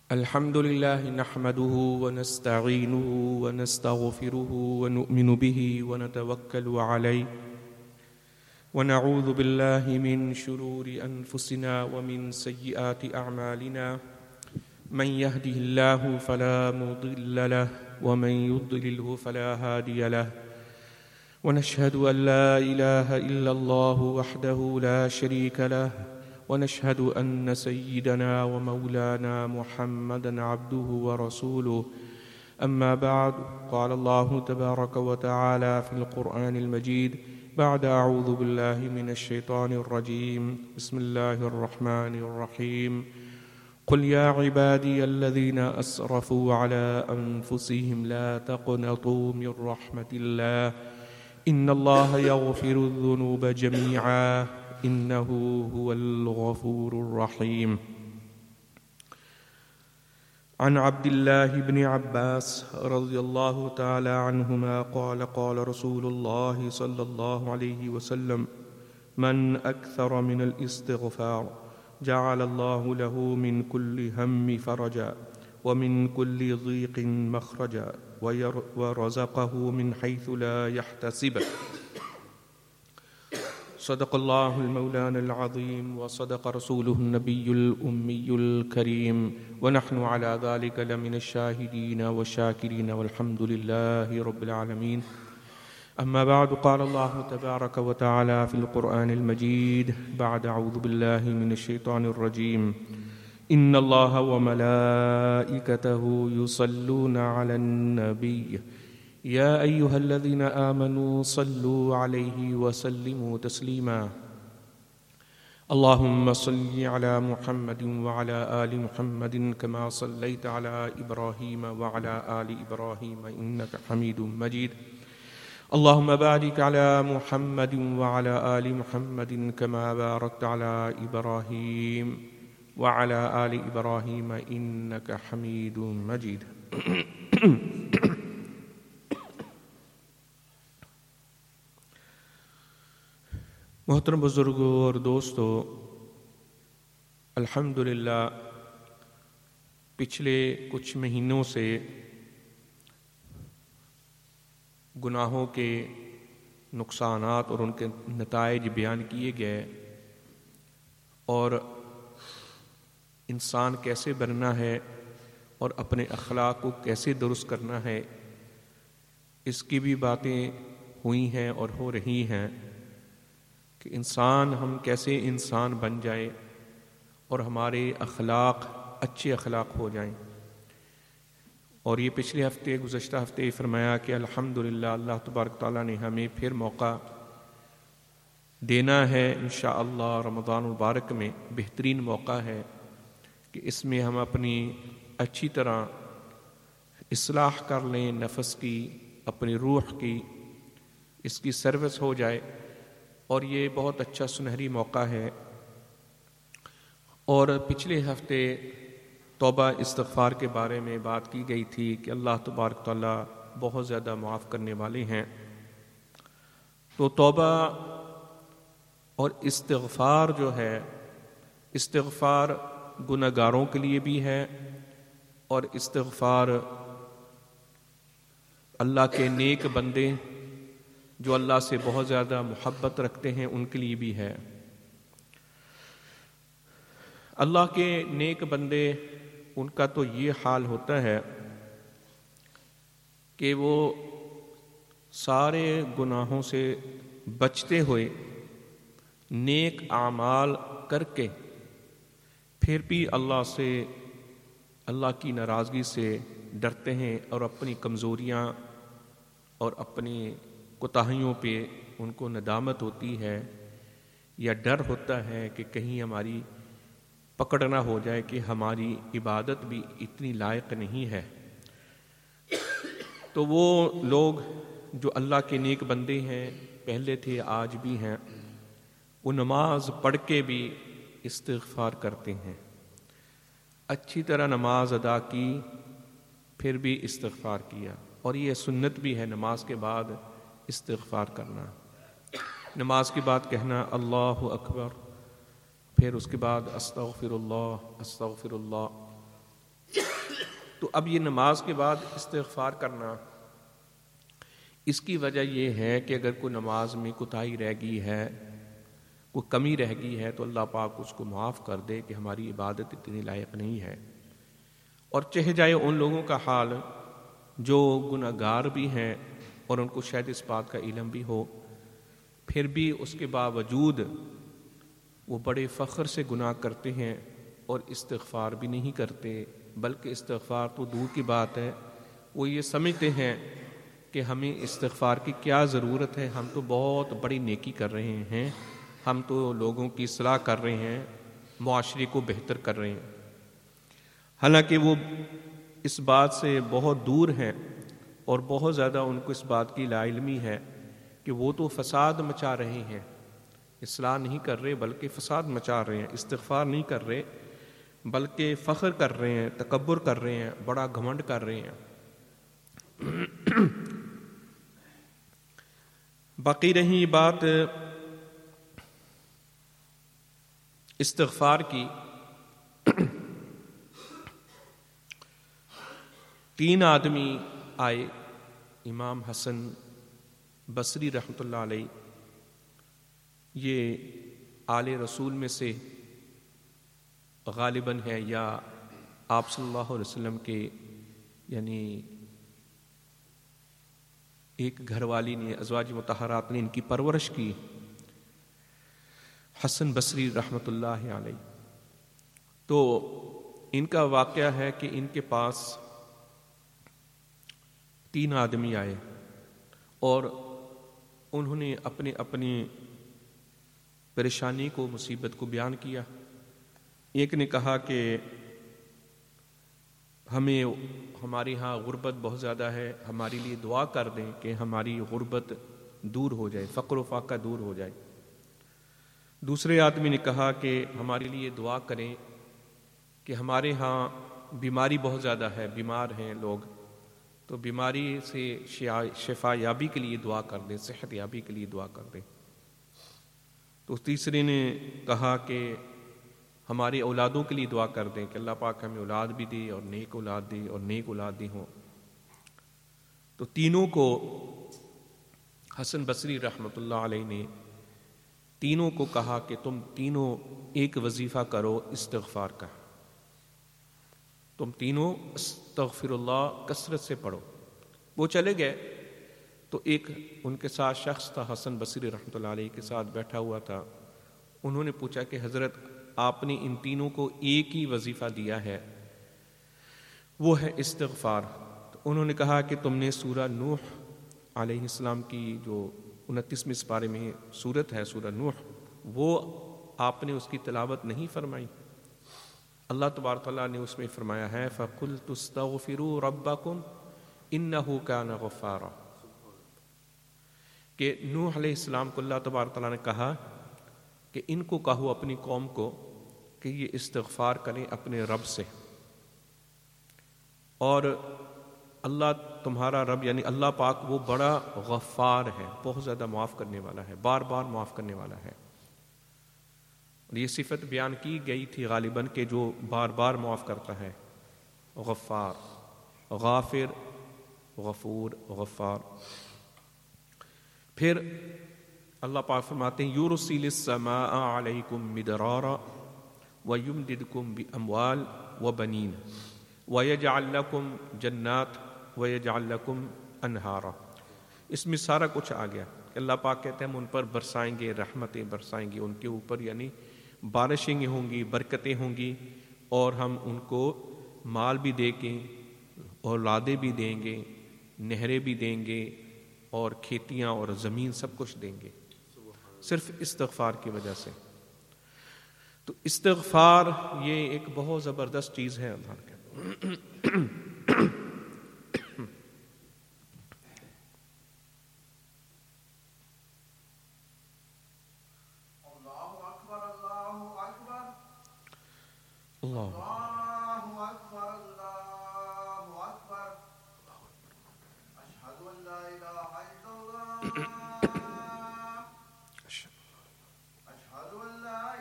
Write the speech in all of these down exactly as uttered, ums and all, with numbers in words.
الحمد لله نحمده ونستعينه ونستغفره ونؤمن به ونتوكل عليه ونعوذ بالله من شرور أنفسنا ومن سيئات أعمالنا من يهده الله فلا مضل له ومن يضلله فلا هادي له ونشهد أن لا إله إلا الله وحده لا شريك له ونشهد أن سيدنا ومولانا محمدا عبده ورسوله أما بعد قال الله تبارك وتعالى في القرآن المجيد بعد أعوذ بالله من الشيطان الرجيم بسم الله الرحمن الرحيم قل يا عبادي الذين أسرفوا على أنفسهم لا تقنطوا من رحمة الله إن الله يغفر الذنوب جميعا إنه هو الغفور الرحيم عن عبد الله بن عباس رضي الله تعالى عنهما قال قال رسول الله صلى الله عليه وسلم من أكثر من الاستغفار جعل الله له من كل هم فرجا ومن كل ضيق مخرجا ورزقه من حيث لا يحتسب صدق الله المولان العظيم وصدق رسوله النبي الأمي الكريم ونحن على ذلك لمن الشاهدين والشاكرين والحمد لله رب العالمين أما بعد قال الله تبارك وتعالى في القرآن المجيد بعد أعوذ بالله من الشيطان الرجيم إن الله وملائكته يصلون على النبي يا أيها الذين آمنوا صلوا عليه وسلموا تسليما اللهم صل على محمد وعلى آل محمد كما صليت على إبراهيم وعلى آل إبراهيم إنك حميد مجيد اللهم بارك على محمد وعلى آل محمد كما باركت على إبراهيم وعلى آل إبراهيم إنك حميد مجيد محترم بزرگوں اور دوستو، الحمدللہ پچھلے کچھ مہینوں سے گناہوں کے نقصانات اور ان کے نتائج بیان کیے گئے اور انسان کیسے بننا ہے اور اپنے اخلاق کو کیسے درست کرنا ہے اس کی بھی باتیں ہوئی ہیں اور ہو رہی ہیں کہ انسان ہم کیسے انسان بن جائیں اور ہمارے اخلاق اچھے اخلاق ہو جائیں۔ اور یہ پچھلے ہفتے گزشتہ ہفتے فرمایا کہ الحمدللہ اللہ تبارک تعالیٰ نے ہمیں پھر موقع دینا ہے انشاءاللہ رمضان المبارک میں، بہترین موقع ہے کہ اس میں ہم اپنی اچھی طرح اصلاح کر لیں، نفس کی، اپنی روح کی، اس کی سروس ہو جائے، اور یہ بہت اچھا سنہری موقع ہے۔ اور پچھلے ہفتے توبہ استغفار کے بارے میں بات کی گئی تھی کہ اللہ تبارک تعالیٰ بہت زیادہ معاف کرنے والے ہیں۔ تو توبہ اور استغفار جو ہے، استغفار گنہگاروں کے لیے بھی ہے اور استغفار اللہ کے نیک بندے جو اللہ سے بہت زیادہ محبت رکھتے ہیں ان کے لیے بھی ہے۔ اللہ کے نیک بندے، ان کا تو یہ حال ہوتا ہے کہ وہ سارے گناہوں سے بچتے ہوئے نیک اعمال کر کے پھر بھی اللہ سے، اللہ کی ناراضگی سے ڈرتے ہیں اور اپنی کمزوریاں اور اپنی کوتاہیوں پہ ان کو ندامت ہوتی ہے یا ڈر ہوتا ہے کہ کہیں ہماری پکڑ نہ ہو جائے کہ ہماری عبادت بھی اتنی لائق نہیں ہے۔ تو وہ لوگ جو اللہ کے نیک بندے ہیں، پہلے تھے آج بھی ہیں، وہ نماز پڑھ کے بھی استغفار کرتے ہیں، اچھی طرح نماز ادا کی پھر بھی استغفار کیا، اور یہ سنت بھی ہے نماز کے بعد استغفار کرنا، نماز کے بعد کہنا اللہ اکبر، پھر اس کے بعد استغفر اللہ استغفر اللہ، تو اب یہ نماز کے بعد استغفار کرنا، اس کی وجہ یہ ہے کہ اگر کوئی نماز میں کوتاہی رہ گئی ہے، کوئی کمی رہ گئی ہے، تو اللہ پاک اس کو معاف کر دے کہ ہماری عبادت اتنی لائق نہیں ہے، اور چہ جائے ان لوگوں کا حال جو گناہ گار بھی ہیں اور ان کو شاید اس بات کا علم بھی ہو، پھر بھی اس کے باوجود وہ بڑے فخر سے گناہ کرتے ہیں اور استغفار بھی نہیں کرتے، بلکہ استغفار تو دور کی بات ہے، وہ یہ سمجھتے ہیں کہ ہمیں استغفار کی کیا ضرورت ہے، ہم تو بہت بڑی نیکی کر رہے ہیں، ہم تو لوگوں کی اصلاح کر رہے ہیں، معاشرے کو بہتر کر رہے ہیں، حالانکہ وہ اس بات سے بہت دور ہیں اور بہت زیادہ ان کو اس بات کی لا علمی ہے کہ وہ تو فساد مچا رہے ہیں، اصلاح نہیں کر رہے بلکہ فساد مچا رہے ہیں، استغفار نہیں کر رہے بلکہ فخر کر رہے ہیں، تکبر کر رہے ہیں، بڑا گھمنڈ کر رہے ہیں۔ باقی رہی بات استغفار کی، تین آدمی آئے، امام حسن بصری رحمۃ اللہ علیہ، یہ آل رسول میں سے غالباً ہے یا آپ صلی اللہ علیہ وسلم کے یعنی ایک گھر والی نے، ازواج مطہرات نے ان کی پرورش کی، حسن بصری رحمۃ اللہ علیہ۔ تو ان کا واقعہ ہے کہ ان کے پاس تین آدمی آئے اور انہوں نے اپنے اپنی پریشانی کو، مصیبت کو بیان کیا۔ ایک نے کہا کہ ہمیں ہمارے ہاں غربت بہت زیادہ ہے، ہمارے لیے دعا کر دیں کہ ہماری غربت دور ہو جائے، فقر و فاقہ دور ہو جائے۔ دوسرے آدمی نے کہا کہ ہمارے لیے دعا کریں کہ ہمارے ہاں بیماری بہت زیادہ ہے، بیمار ہیں لوگ، تو بیماری سے شفا یابی کے لیے دعا کر دیں، صحت یابی کے لیے دعا کر دیں۔ تو تیسرے نے کہا کہ ہماری اولادوں کے لیے دعا کر دیں کہ اللہ پاک ہمیں اولاد بھی دے اور نیک اولاد دے اور نیک اولاد دی ہوں۔ تو تینوں کو حسن بصری رحمۃ اللہ علیہ نے تینوں کو کہا کہ تم تینوں ایک وظیفہ کرو استغفار کا، تم تینوں استغفر اللہ کثرت سے پڑھو۔ وہ چلے گئے تو ایک ان کے ساتھ شخص تھا، حسن بصری رحمۃ اللہ علیہ کے ساتھ بیٹھا ہوا تھا، انہوں نے پوچھا کہ حضرت آپ نے ان تینوں کو ایک ہی وظیفہ دیا ہے، وہ ہے استغفار، تو انہوں نے کہا کہ تم نے سورہ نوح علیہ السلام کی جو انتیسویں سپارے میں سورت ہے سورہ نوح، وہ آپ نے اس کی تلاوت نہیں فرمائی؟ اللہ تبارک تعالیٰ نے اس میں فرمایا ہے فَقُلْتُ اسْتَغْفِرُوا رَبَّكُمْ إِنَّهُ كَانَ غَفَّارًا، کہ نوح علیہ السلام کو اللہ تبارک تعالیٰ نے کہا کہ ان کو کہو اپنی قوم کو کہ یہ استغفار کریں اپنے رب سے، اور اللہ تمہارا رب یعنی اللہ پاک وہ بڑا غفار ہے، بہت زیادہ معاف کرنے والا ہے، بار بار معاف کرنے والا ہے۔ اور یہ صفت بیان کی گئی تھی غالباً کہ جو بار بار معاف کرتا ہے، غفار، غافر، غفور، غفار۔ پھر اللہ پاک فرماتے ہیں یُرْسِلِ السَّمَاءَ عَلَيْكُمْ مِدْرَارًا وَيُمْدِدْكُمْ بِأَمْوَالٍ وَبَنِينَ وَيَجْعَلْ لَكُمْ جَنَّاتٍ وَيَجْعَلْ لَكُمْ أَنْهَارًا۔ اس میں سارا کچھ آ گیا کہ اللہ پاک کہتے ہیں ہم ان پر برسائیں گے، رحمتیں برسائیں گے ان کے اوپر، یعنی بارشیں ہوں گی، برکتیں ہوں گی، اور ہم ان کو مال بھی دیں گے، اولادیں بھی دیں گے، نہریں بھی دیں گے، اور کھیتیاں اور زمین سب کچھ دیں گے، صرف استغفار کی وجہ سے۔ تو استغفار یہ ایک بہت زبردست چیز ہے اللہ کے۔ اللہ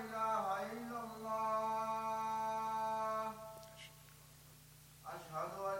أشهد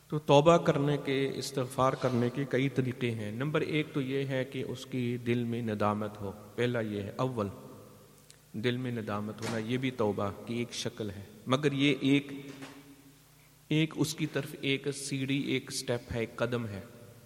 تو توبہ کرنے کے، استغفار کرنے کے کئی طریقے ہیں۔ نمبر ایک تو یہ ہے کہ اس کی دل میں ندامت ہو، پہلا یہ ہے، اول دل میں ندامت ہونا، یہ بھی توبہ کی ایک شکل ہے، مگر یہ ایک ایک اس کی طرف ایک سیڑھی، ایک سٹیپ ہے، ایک قدم ہے،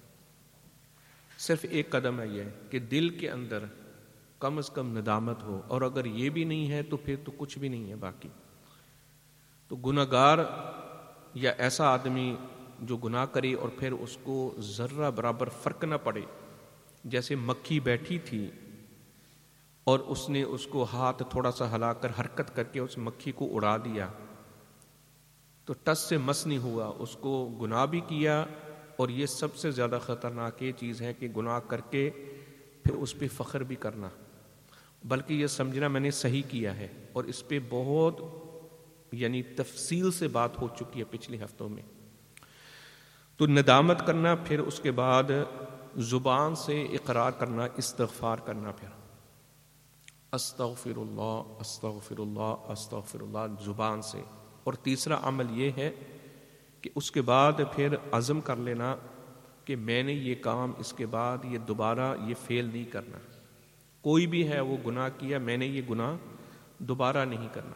صرف ایک قدم ہے یہ کہ دل کے اندر کم از کم ندامت ہو، اور اگر یہ بھی نہیں ہے تو پھر تو کچھ بھی نہیں ہے باقی۔ تو گناہگار یا ایسا آدمی جو گناہ کرے اور پھر اس کو ذرہ برابر فرق نہ پڑے، جیسے مکھی بیٹھی تھی اور اس نے اس کو ہاتھ تھوڑا سا ہلا کر حرکت کر کے اس مکھی کو اڑا دیا، تو ٹس سے مس نہیں ہوا، اس کو گناہ بھی کیا، اور یہ سب سے زیادہ خطرناک یہ چیز ہے کہ گناہ کر کے پھر اس پہ فخر بھی کرنا، بلکہ یہ سمجھنا میں نے صحیح کیا ہے، اور اس پہ بہت یعنی تفصیل سے بات ہو چکی ہے پچھلے ہفتوں میں۔ تو ندامت کرنا، پھر اس کے بعد زبان سے اقرار کرنا، استغفار کرنا، پھر استغفر اللہ استغفر اللہ استغفر اللہ زبان سے، اور تیسرا عمل یہ ہے کہ اس کے بعد پھر عزم کر لینا کہ میں نے یہ کام اس کے بعد یہ دوبارہ یہ فیل نہیں کرنا، کوئی بھی ہے وہ گناہ کیا، میں نے یہ گناہ دوبارہ نہیں کرنا۔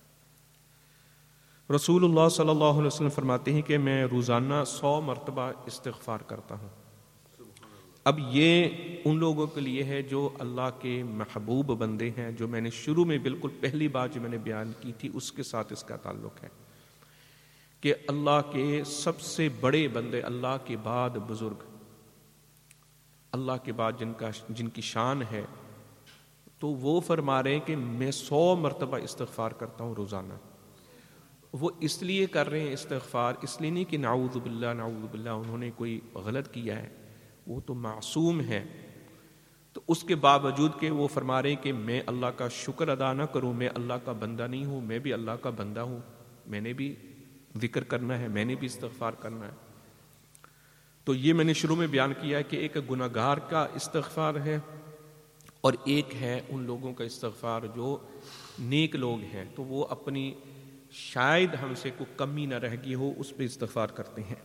رسول اللہ صلی اللہ علیہ وسلم فرماتے ہیں کہ میں روزانہ سو مرتبہ استغفار کرتا ہوں۔ اب یہ ان لوگوں کے لیے ہے جو اللہ کے محبوب بندے ہیں، جو میں نے شروع میں بالکل پہلی بات جو میں نے بیان کی تھی اس کے ساتھ اس کا تعلق ہے کہ اللہ کے سب سے بڑے بندے، اللہ کے بعد بزرگ، اللہ کے بعد جن کا جن کی شان ہے، تو وہ فرما رہے ہیں کہ میں سو مرتبہ استغفار کرتا ہوں روزانہ۔ وہ اس لیے کر رہے ہیں استغفار، اس لیے نہیں کہ نعوذ باللہ نعوذ باللہ انہوں نے کوئی غلط کیا ہے، وہ تو معصوم ہے، تو اس کے باوجود کہ وہ فرما رہے ہیں کہ میں اللہ کا شکر ادا نہ کروں، میں اللہ کا بندہ نہیں ہوں، میں بھی اللہ کا بندہ ہوں، میں نے بھی ذکر کرنا ہے، میں نے بھی استغفار کرنا ہے۔ تو یہ میں نے شروع میں بیان کیا ہے کہ ایک گناہ گار کا استغفار ہے، اور ایک ہے ان لوگوں کا استغفار جو نیک لوگ ہیں، تو وہ اپنی شاید ہم سے کوئی کمی نہ رہ گئی ہو اس پہ استغفار کرتے ہیں۔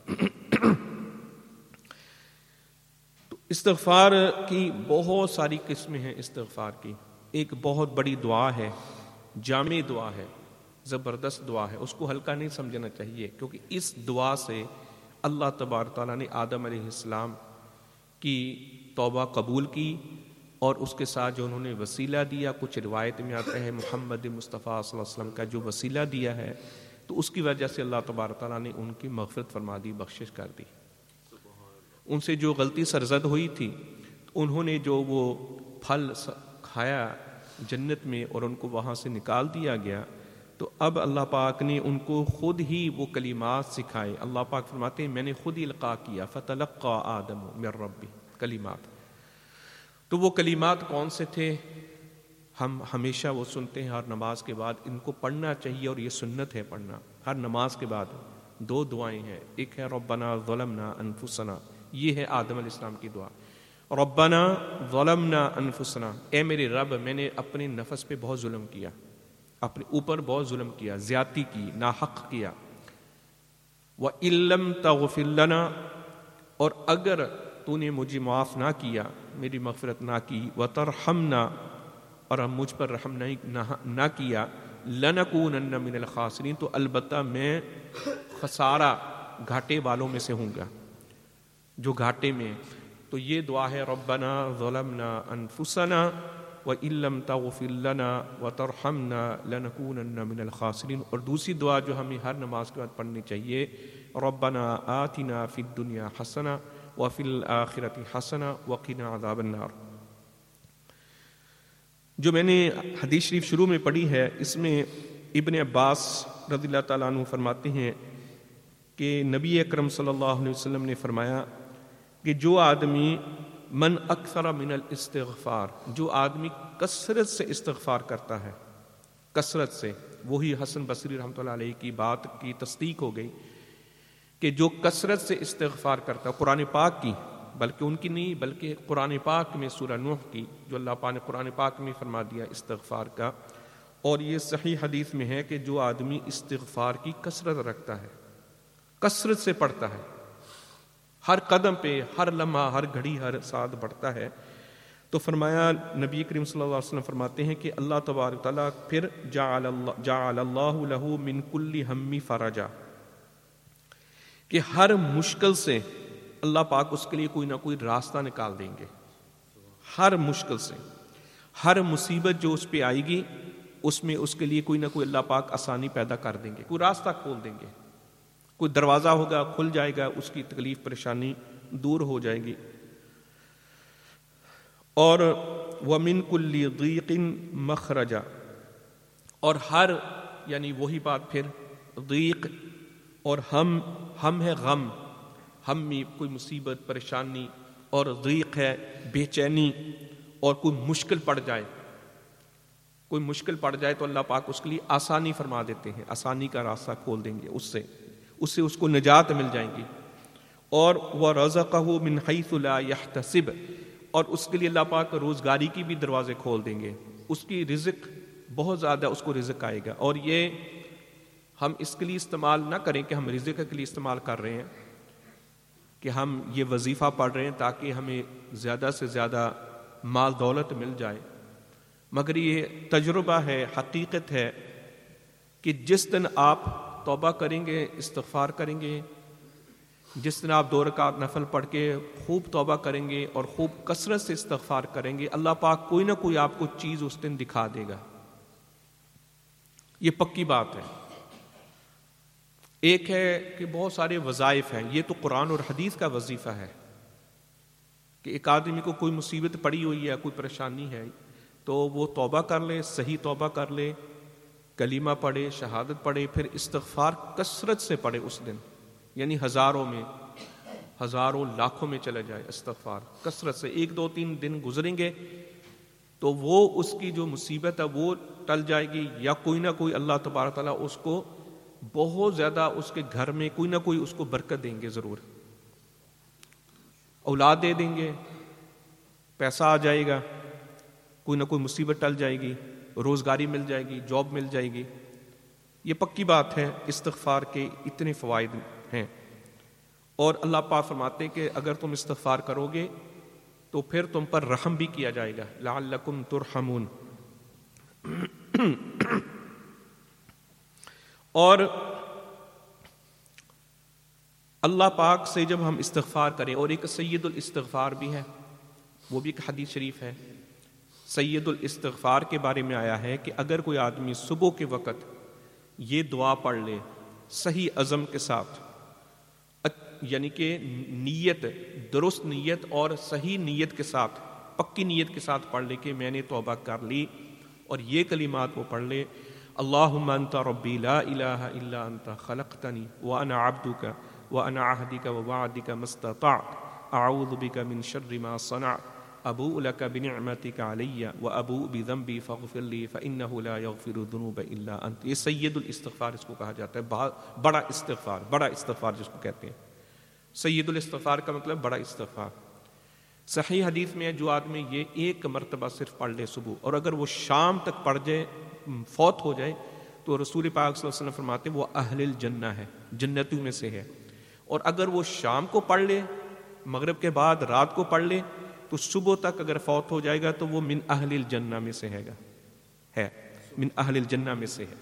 تو استغفار کی بہت ساری قسمیں ہیں، استغفار کی ایک بہت بڑی دعا ہے، جامع دعا ہے، زبردست دعا ہے، اس کو ہلکا نہیں سمجھنا چاہیے، کیونکہ اس دعا سے اللہ تبارک تعالیٰ نے آدم علیہ السلام کی توبہ قبول کی، اور اس کے ساتھ جو انہوں نے وسیلہ دیا، کچھ روایت میں آتا ہے محمد مصطفیٰ صلی اللہ علیہ وسلم کا جو وسیلہ دیا ہے، تو اس کی وجہ سے اللہ تبارک تعالیٰ نے ان کی مغفرت فرما دی، بخشش کر دی۔ ان سے جو غلطی سرزد ہوئی تھی، انہوں نے جو وہ پھل کھایا جنت میں اور ان کو وہاں سے نکال دیا گیا، تو اب اللہ پاک نے ان کو خود ہی وہ کلمات سکھائے۔ اللہ پاک فرماتے ہیں میں نے خود ہی القاء کیا، فتلقى آدم من ربی، کلمات۔ تو وہ کلمات کون سے تھے؟ ہم ہمیشہ وہ سنتے ہیں ہر نماز کے بعد، ان کو پڑھنا چاہیے، اور یہ سنت ہے پڑھنا ہر نماز کے بعد۔ دو دعائیں ہیں، ایک ہے ربنا ظلمنا انفسنا، یہ ہے آدم علیہ السلام کی دعا، ربنا ظلمنا انفسنا، اے میرے رب میں نے اپنے نفس پہ بہت ظلم کیا، اپنے اوپر بہت ظلم کیا، زیادتی کی، ناحق کیا، وَإِن لَّمْ تَغْفِرْ لَنَا، اور اگر تو نے مجھے معاف نہ کیا، میری مغفرت نہ کی، وَتَرْحَمْنَا، اور ہم مجھ پر رحم نہ کیا، لَنَكُونَنَّ مِنَ الْخَاسِرِينَ، تو البتہ میں خسارہ گھاٹے والوں میں سے ہوں گا، جو گھاٹے میں۔ تو یہ دعا ہے ربنا ظلمنا انفسنا وَإِن لَّمْ تَغْفِرْ لَنَا وَتَرْحَمْنَا لَنَكُونَنَّ مِنَ الْخَاسِرِينَ۔ اور دوسری دعا جو ہمیں ہر نماز کے بعد پڑھنی چاہیے، ربنا آتنا فی الدنیا حسنہ وفی الآخرۃ حسنہ وقنا عذاب النار۔ جو میں نے حدیث شریف شروع میں پڑھی ہے، اس میں ابن عباس رضی اللہ تعالیٰ عنہ فرماتے ہیں کہ نبی اکرم صلی اللہ علیہ وسلم نے فرمایا کہ جو آدمی من اکثر من الاستغفار، جو آدمی کثرت سے استغفار کرتا ہے، کثرت سے، وہی حسن بصری رحمۃ اللہ علیہ کی بات کی تصدیق ہو گئی کہ جو کثرت سے استغفار کرتا ہے، قرآن پاک کی، بلکہ ان کی نہیں بلکہ قرآن پاک میں سورہ نوح کی، جو اللہ پاک نے قرآن پاک میں فرما دیا استغفار کا، اور یہ صحیح حدیث میں ہے کہ جو آدمی استغفار کی کثرت رکھتا ہے، کثرت سے پڑھتا ہے، ہر قدم پہ، ہر لمحہ، ہر گھڑی، ہر ساتھ بڑھتا ہے. تو فرمایا نبی کریم صلی اللہ علیہ وسلم فرماتے ہیں کہ اللہ تبارک تعالیٰ پھر جعل اللہ جعل اللہ لہ من کل ہم فرجا، کہ ہر مشکل سے اللہ پاک اس کے لیے کوئی نہ کوئی راستہ نکال دیں گے. ہر مشکل سے، ہر مصیبت جو اس پہ آئے گی اس میں اس کے لیے کوئی نہ کوئی اللہ پاک آسانی پیدا کر دیں گے، کوئی راستہ کھول دیں گے، کوئی دروازہ ہوگا کھل جائے گا، اس کی تکلیف پریشانی دور ہو جائے گی. اور وَمِن كُلِّ ضِيقٍ مَخْرَجًا، اور ہر، یعنی وہی بات پھر ضیق اور ہم ہم ہے غم، ہم میں کوئی مصیبت پریشانی، اور ضیق ہے بے چینی، اور کوئی مشکل پڑ جائے، کوئی مشکل پڑ جائے تو اللہ پاک اس کے لیے آسانی فرما دیتے ہیں، آسانی کا راستہ کھول دیں گے، اس سے اس سے اس کو نجات مل جائیں گی. اور وَرَزَقَهُ مِنْ حَيْثُ لَا يَحْتَسِبُ، اور اس کے لیے اللہ پاک روزگاری کی بھی دروازے کھول دیں گے، اس کی رزق بہت زیادہ، اس کو رزق آئے گا. اور یہ ہم اس کے لیے استعمال نہ کریں کہ ہم رزق کے لیے استعمال کر رہے ہیں، کہ ہم یہ وظیفہ پڑھ رہے ہیں تاکہ ہمیں زیادہ سے زیادہ مال دولت مل جائے، مگر یہ تجربہ ہے، حقیقت ہے کہ جس دن آپ توبہ کریں گے، استغفار کریں گے، جس دن آپ دو رکعت نفل پڑھ کے خوب توبہ کریں گے اور خوب کثرت سے استغفار کریں گے، اللہ پاک کوئی نہ کوئی آپ کو چیز اس دن دکھا دے گا. یہ پکی بات ہے. ایک ہے کہ بہت سارے وظائف ہیں، یہ تو قرآن اور حدیث کا وظیفہ ہے کہ ایک آدمی کو کوئی مصیبت پڑی ہوئی ہے، کوئی پریشانی ہے، تو وہ توبہ کر لے، صحیح توبہ کر لے، کلمہ پڑھے، شہادت پڑھے، پھر استغفار کثرت سے پڑھے اس دن، یعنی ہزاروں میں، ہزاروں لاکھوں میں چلے جائے استغفار کثرت سے. ایک دو تین دن گزریں گے تو وہ اس کی جو مصیبت ہے وہ ٹل جائے گی، یا کوئی نہ کوئی اللہ تبارک تعالیٰ اس کو بہت زیادہ، اس کے گھر میں کوئی نہ کوئی اس کو برکت دیں گے، ضرور اولاد دے دیں گے، پیسہ آ جائے گا، کوئی نہ کوئی مصیبت ٹل جائے گی، روزگاری مل جائے گی، جاب مل جائے گی. یہ پکی بات ہے. استغفار کے اتنے فوائد ہیں، اور اللہ پاک فرماتے ہیں کہ اگر تم استغفار کرو گے تو پھر تم پر رحم بھی کیا جائے گا، لعلکم ترحمون. اور اللہ پاک سے جب ہم استغفار کریں، اور ایک سید الاستغفار بھی ہے، وہ بھی ایک حدیث شریف ہے. سید الاستغفار کے بارے میں آیا ہے کہ اگر کوئی آدمی صبح کے وقت یہ دعا پڑھ لے صحیح عزم کے ساتھ، یعنی کہ نیت، درست نیت اور صحیح نیت کے ساتھ، پکی نیت کے ساتھ پڑھ لے کہ میں نے توبہ کر لی، اور یہ کلمات وہ پڑھ لے: اللہم انت ربی لا الہ الا انت خلقتنی وانا عبدک وانا عہدک ووعدک ما استطعت اعوذ بک من شر ما صنعت ابوء لک بنعمتک علی وابوء بذنبی فاغفر لی فانہ لا یغفر الذنوب الا انت. یہ سید الاستغفار اس کو کہا جاتا ہے، بڑا استغفار، بڑا استغفار جس کو کہتے ہیں. سید الاستغفار کا مطلب بڑا استغفار. صحیح حدیث میں ہے جو آدمی یہ ایک مرتبہ صرف پڑھ لے صبح، اور اگر وہ شام تک پڑھ جائے، فوت ہو جائے، تو رسول پاک صلی اللہ علیہ وسلم فرماتے ہیں وہ اہل الجنہ ہے، جنتیوں میں سے ہے. اور اگر وہ شام کو پڑھ لے، مغرب کے بعد رات کو پڑھ لے، تو صبح تک اگر فوت ہو جائے گا تو وہ من اہل الجنہ میں سے ہے گا، ہے من اہل الجنہ میں سے ہے.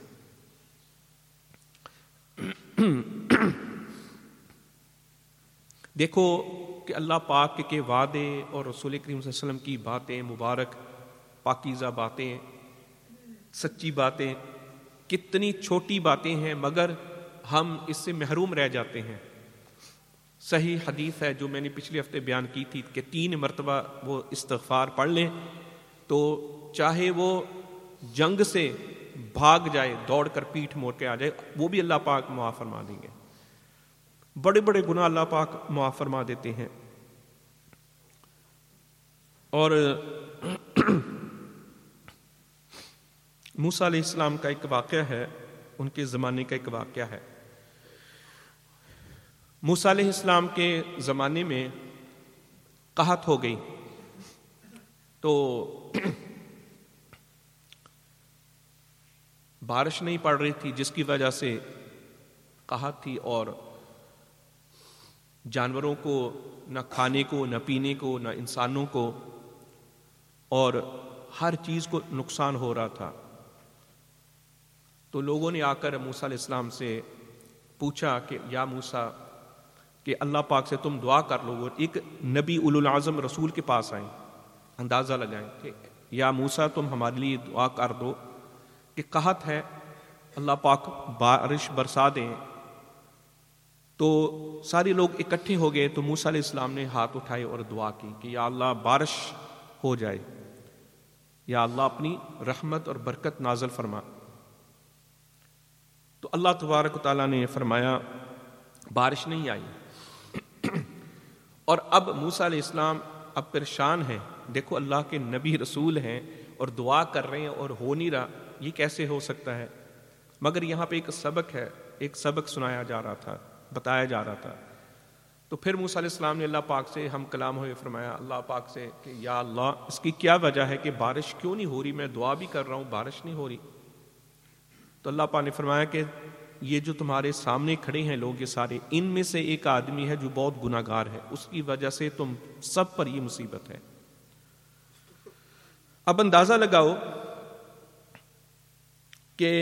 دیکھو کہ اللہ پاک کے وعدے اور رسول کریم صلی اللہ علیہ وسلم کی باتیں مبارک، پاکیزہ باتیں، سچی باتیں، کتنی چھوٹی باتیں ہیں مگر ہم اس سے محروم رہ جاتے ہیں. صحیح حدیث ہے جو میں نے پچھلے ہفتے بیان کی تھی کہ تین مرتبہ وہ استغفار پڑھ لیں تو چاہے وہ جنگ سے بھاگ جائے، دوڑ کر پیٹھ موڑ کے آ جائے، وہ بھی اللہ پاک معاف فرما دیں گے. بڑے بڑے گناہ اللہ پاک معاف فرما دیتے ہیں. اور موسیٰ علیہ السلام کا ایک واقعہ ہے، ان کے زمانے کا ایک واقعہ ہے. موسیٰ علیہ السلام کے زمانے میں قحط ہو گئی، تو بارش نہیں پڑ رہی تھی جس کی وجہ سے قحط تھی، اور جانوروں کو نہ کھانے کو، نہ پینے کو، نہ انسانوں کو، اور ہر چیز کو نقصان ہو رہا تھا۔ تو لوگوں نے آ کر موسیٰ علیہ السلام سے پوچھا کہ یا موسیٰ، کہ اللہ پاک سے تم دعا کر لو، اور ایک نبی اولو العظم رسول کے پاس آئیں، اندازہ لگائیں کہ یا موسیٰ تم ہمارے لیے دعا کر دو کہ قحط ہے، اللہ پاک بارش برسا دیں۔ تو سارے لوگ اکٹھے ہو گئے، تو موسیٰ علیہ السلام نے ہاتھ اٹھائے اور دعا کی کہ یا اللہ بارش ہو جائے، یا اللہ اپنی رحمت اور برکت نازل فرما۔ تو اللہ تبارک و تعالیٰ نے فرمایا بارش نہیں آئی۔ اور اب موسیٰ علیہ السلام اب پریشان ہیں، دیکھو اللہ کے نبی رسول ہیں اور دعا کر رہے ہیں اور ہو نہیں رہا، یہ کیسے ہو سکتا ہے؟ مگر یہاں پہ ایک سبق ہے، ایک سبق سنایا جا رہا تھا، بتایا جا رہا تھا۔ تو پھر موسیٰ علیہ السلام نے اللہ پاک سے ہم کلام ہوئے، فرمایا اللہ پاک سے کہ یا اللہ اس کی کیا وجہ ہے کہ بارش کیوں نہیں ہو رہی؟ میں دعا بھی کر رہا ہوں، بارش نہیں ہو رہی۔ تو اللہ پاک نے فرمایا کہ یہ جو تمہارے سامنے کھڑے ہیں لوگ، یہ سارے، ان میں سے ایک آدمی ہے جو بہت گناہ گار ہے، اس کی وجہ سے تم سب پر یہ مصیبت ہے۔ اب اندازہ لگاؤ کہ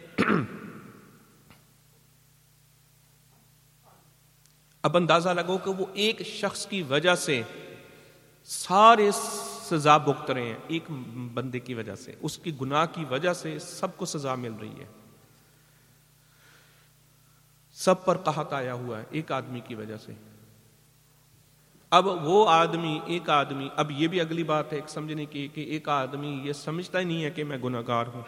اب اندازہ لگاؤ کہ وہ ایک شخص کی وجہ سے سارے سزا بھگت رہے ہیں، ایک بندے کی وجہ سے، اس کی گناہ کی وجہ سے سب کو سزا مل رہی ہے، سب پر قحط آیا ہوا ہے ایک آدمی کی وجہ سے۔ اب وہ آدمی، ایک آدمی، اب یہ بھی اگلی بات ہے ایک سمجھنے کی کہ ایک آدمی یہ سمجھتا ہی نہیں ہے کہ میں گناہ گار ہوں۔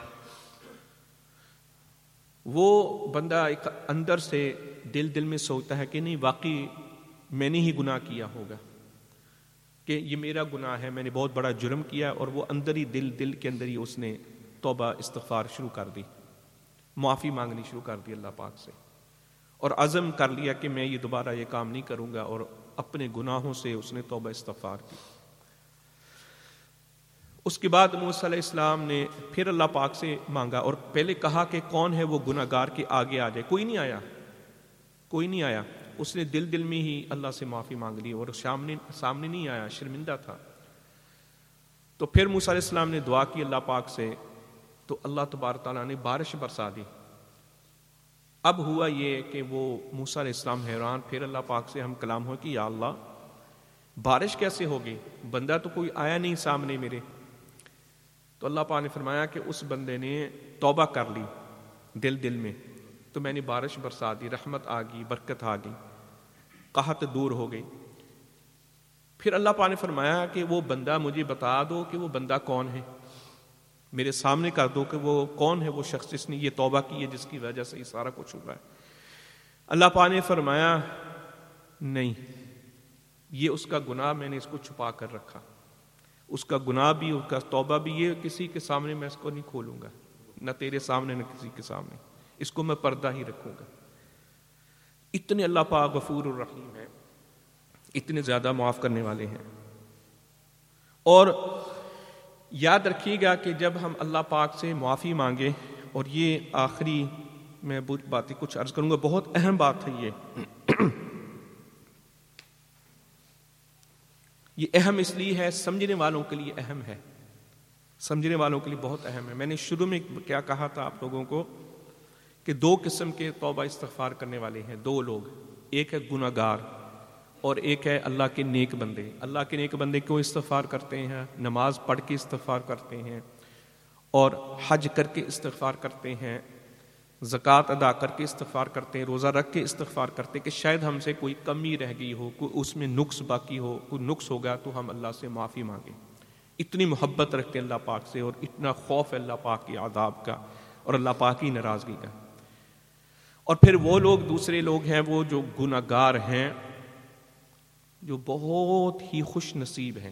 وہ بندہ ایک اندر سے دل دل میں سوچتا ہے کہ نہیں واقعی میں نے ہی گناہ کیا ہوگا، کہ یہ میرا گناہ ہے، میں نے بہت بڑا جرم کیا، اور وہ اندر ہی دل دل کے اندر ہی اس نے توبہ استغفار شروع کر دی، معافی مانگنی شروع کر دی اللہ پاک سے، اور عزم کر لیا کہ میں یہ دوبارہ یہ کام نہیں کروں گا، اور اپنے گناہوں سے اس نے توبہ استغفار کی۔ اس کے بعد موسیٰ علیہ السلام نے پھر اللہ پاک سے مانگا، اور پہلے کہا کہ کون ہے وہ گناہ گار کے آگے آ جائے، کوئی نہیں آیا، کوئی نہیں آیا۔ اس نے دل دل میں ہی اللہ سے معافی مانگ لی، اور سامنے سامنے نہیں آیا، شرمندہ تھا۔ تو پھر موسیٰ علیہ السلام نے دعا کی اللہ پاک سے، تو اللہ تبارک تعالیٰ نے بارش برسا دی۔ اب ہوا یہ کہ وہ موسیٰ علیہ السلام حیران، پھر اللہ پاک سے ہم کلام ہو کہ یا اللہ بارش کیسے ہوگی، بندہ تو کوئی آیا نہیں سامنے میرے۔ تو اللہ پاک نے فرمایا کہ اس بندے نے توبہ کر لی دل دل میں، تو میں نے بارش برسا دی، رحمت آ گئی، برکت آ گئی، قحط دور ہو گئی۔ پھر اللہ پاک نے فرمایا کہ وہ بندہ مجھے بتا دو کہ وہ بندہ کون ہے، میرے سامنے کر دو کہ وہ کون ہے وہ شخص جس نے یہ توبہ کی ہے، جس کی وجہ سے یہ سارا کچھ ہوا ہے۔ اللہ پاک نے فرمایا نہیں، یہ اس کا گناہ میں نے اس کو چھپا کر رکھا، اس کا گناہ بھی، اس کا توبہ بھی، یہ کسی کے سامنے میں اس کو نہیں کھولوں گا، نہ تیرے سامنے نہ کسی کے سامنے، اس کو میں پردہ ہی رکھوں گا۔ اتنے اللہ پاک غفور الرحیم ہے، اتنے زیادہ معاف کرنے والے ہیں۔ اور یاد رکھیے گا کہ جب ہم اللہ پاک سے معافی مانگے، اور یہ آخری میں باتیں کچھ عرض کروں گا، بہت اہم بات ہے یہ یہ اہم اس لیے ہے، سمجھنے والوں کے لیے اہم ہے، سمجھنے والوں کے لیے بہت اہم ہے۔ میں نے شروع میں کیا کہا تھا آپ لوگوں کو کہ دو قسم کے توبہ استغفار کرنے والے ہیں، دو لوگ، ایک ہے گناہ گار اور ایک ہے اللہ کے نیک بندے۔ اللہ کے نیک بندے کیوں استغفار کرتے ہیں؟ نماز پڑھ کے استغفار کرتے ہیں، اور حج کر کے استغفار کرتے ہیں، زکوٰۃ ادا کر کے استغفار کرتے ہیں، روزہ رکھ کے استغفار کرتے ہیں کہ شاید ہم سے کوئی کمی رہ گئی ہو، کوئی اس میں نقص باقی ہو، کوئی نقص ہوگا تو ہم اللہ سے معافی مانگیں۔ اتنی محبت رکھتے ہیں اللہ پاک سے، اور اتنا خوف ہے اللہ پاک کی عذاب کا اور اللہ پاک کی ناراضگی کا۔ اور پھر وہ لوگ، دوسرے لوگ ہیں وہ جو گناہ گار ہیں، جو بہت ہی خوش نصیب ہیں۔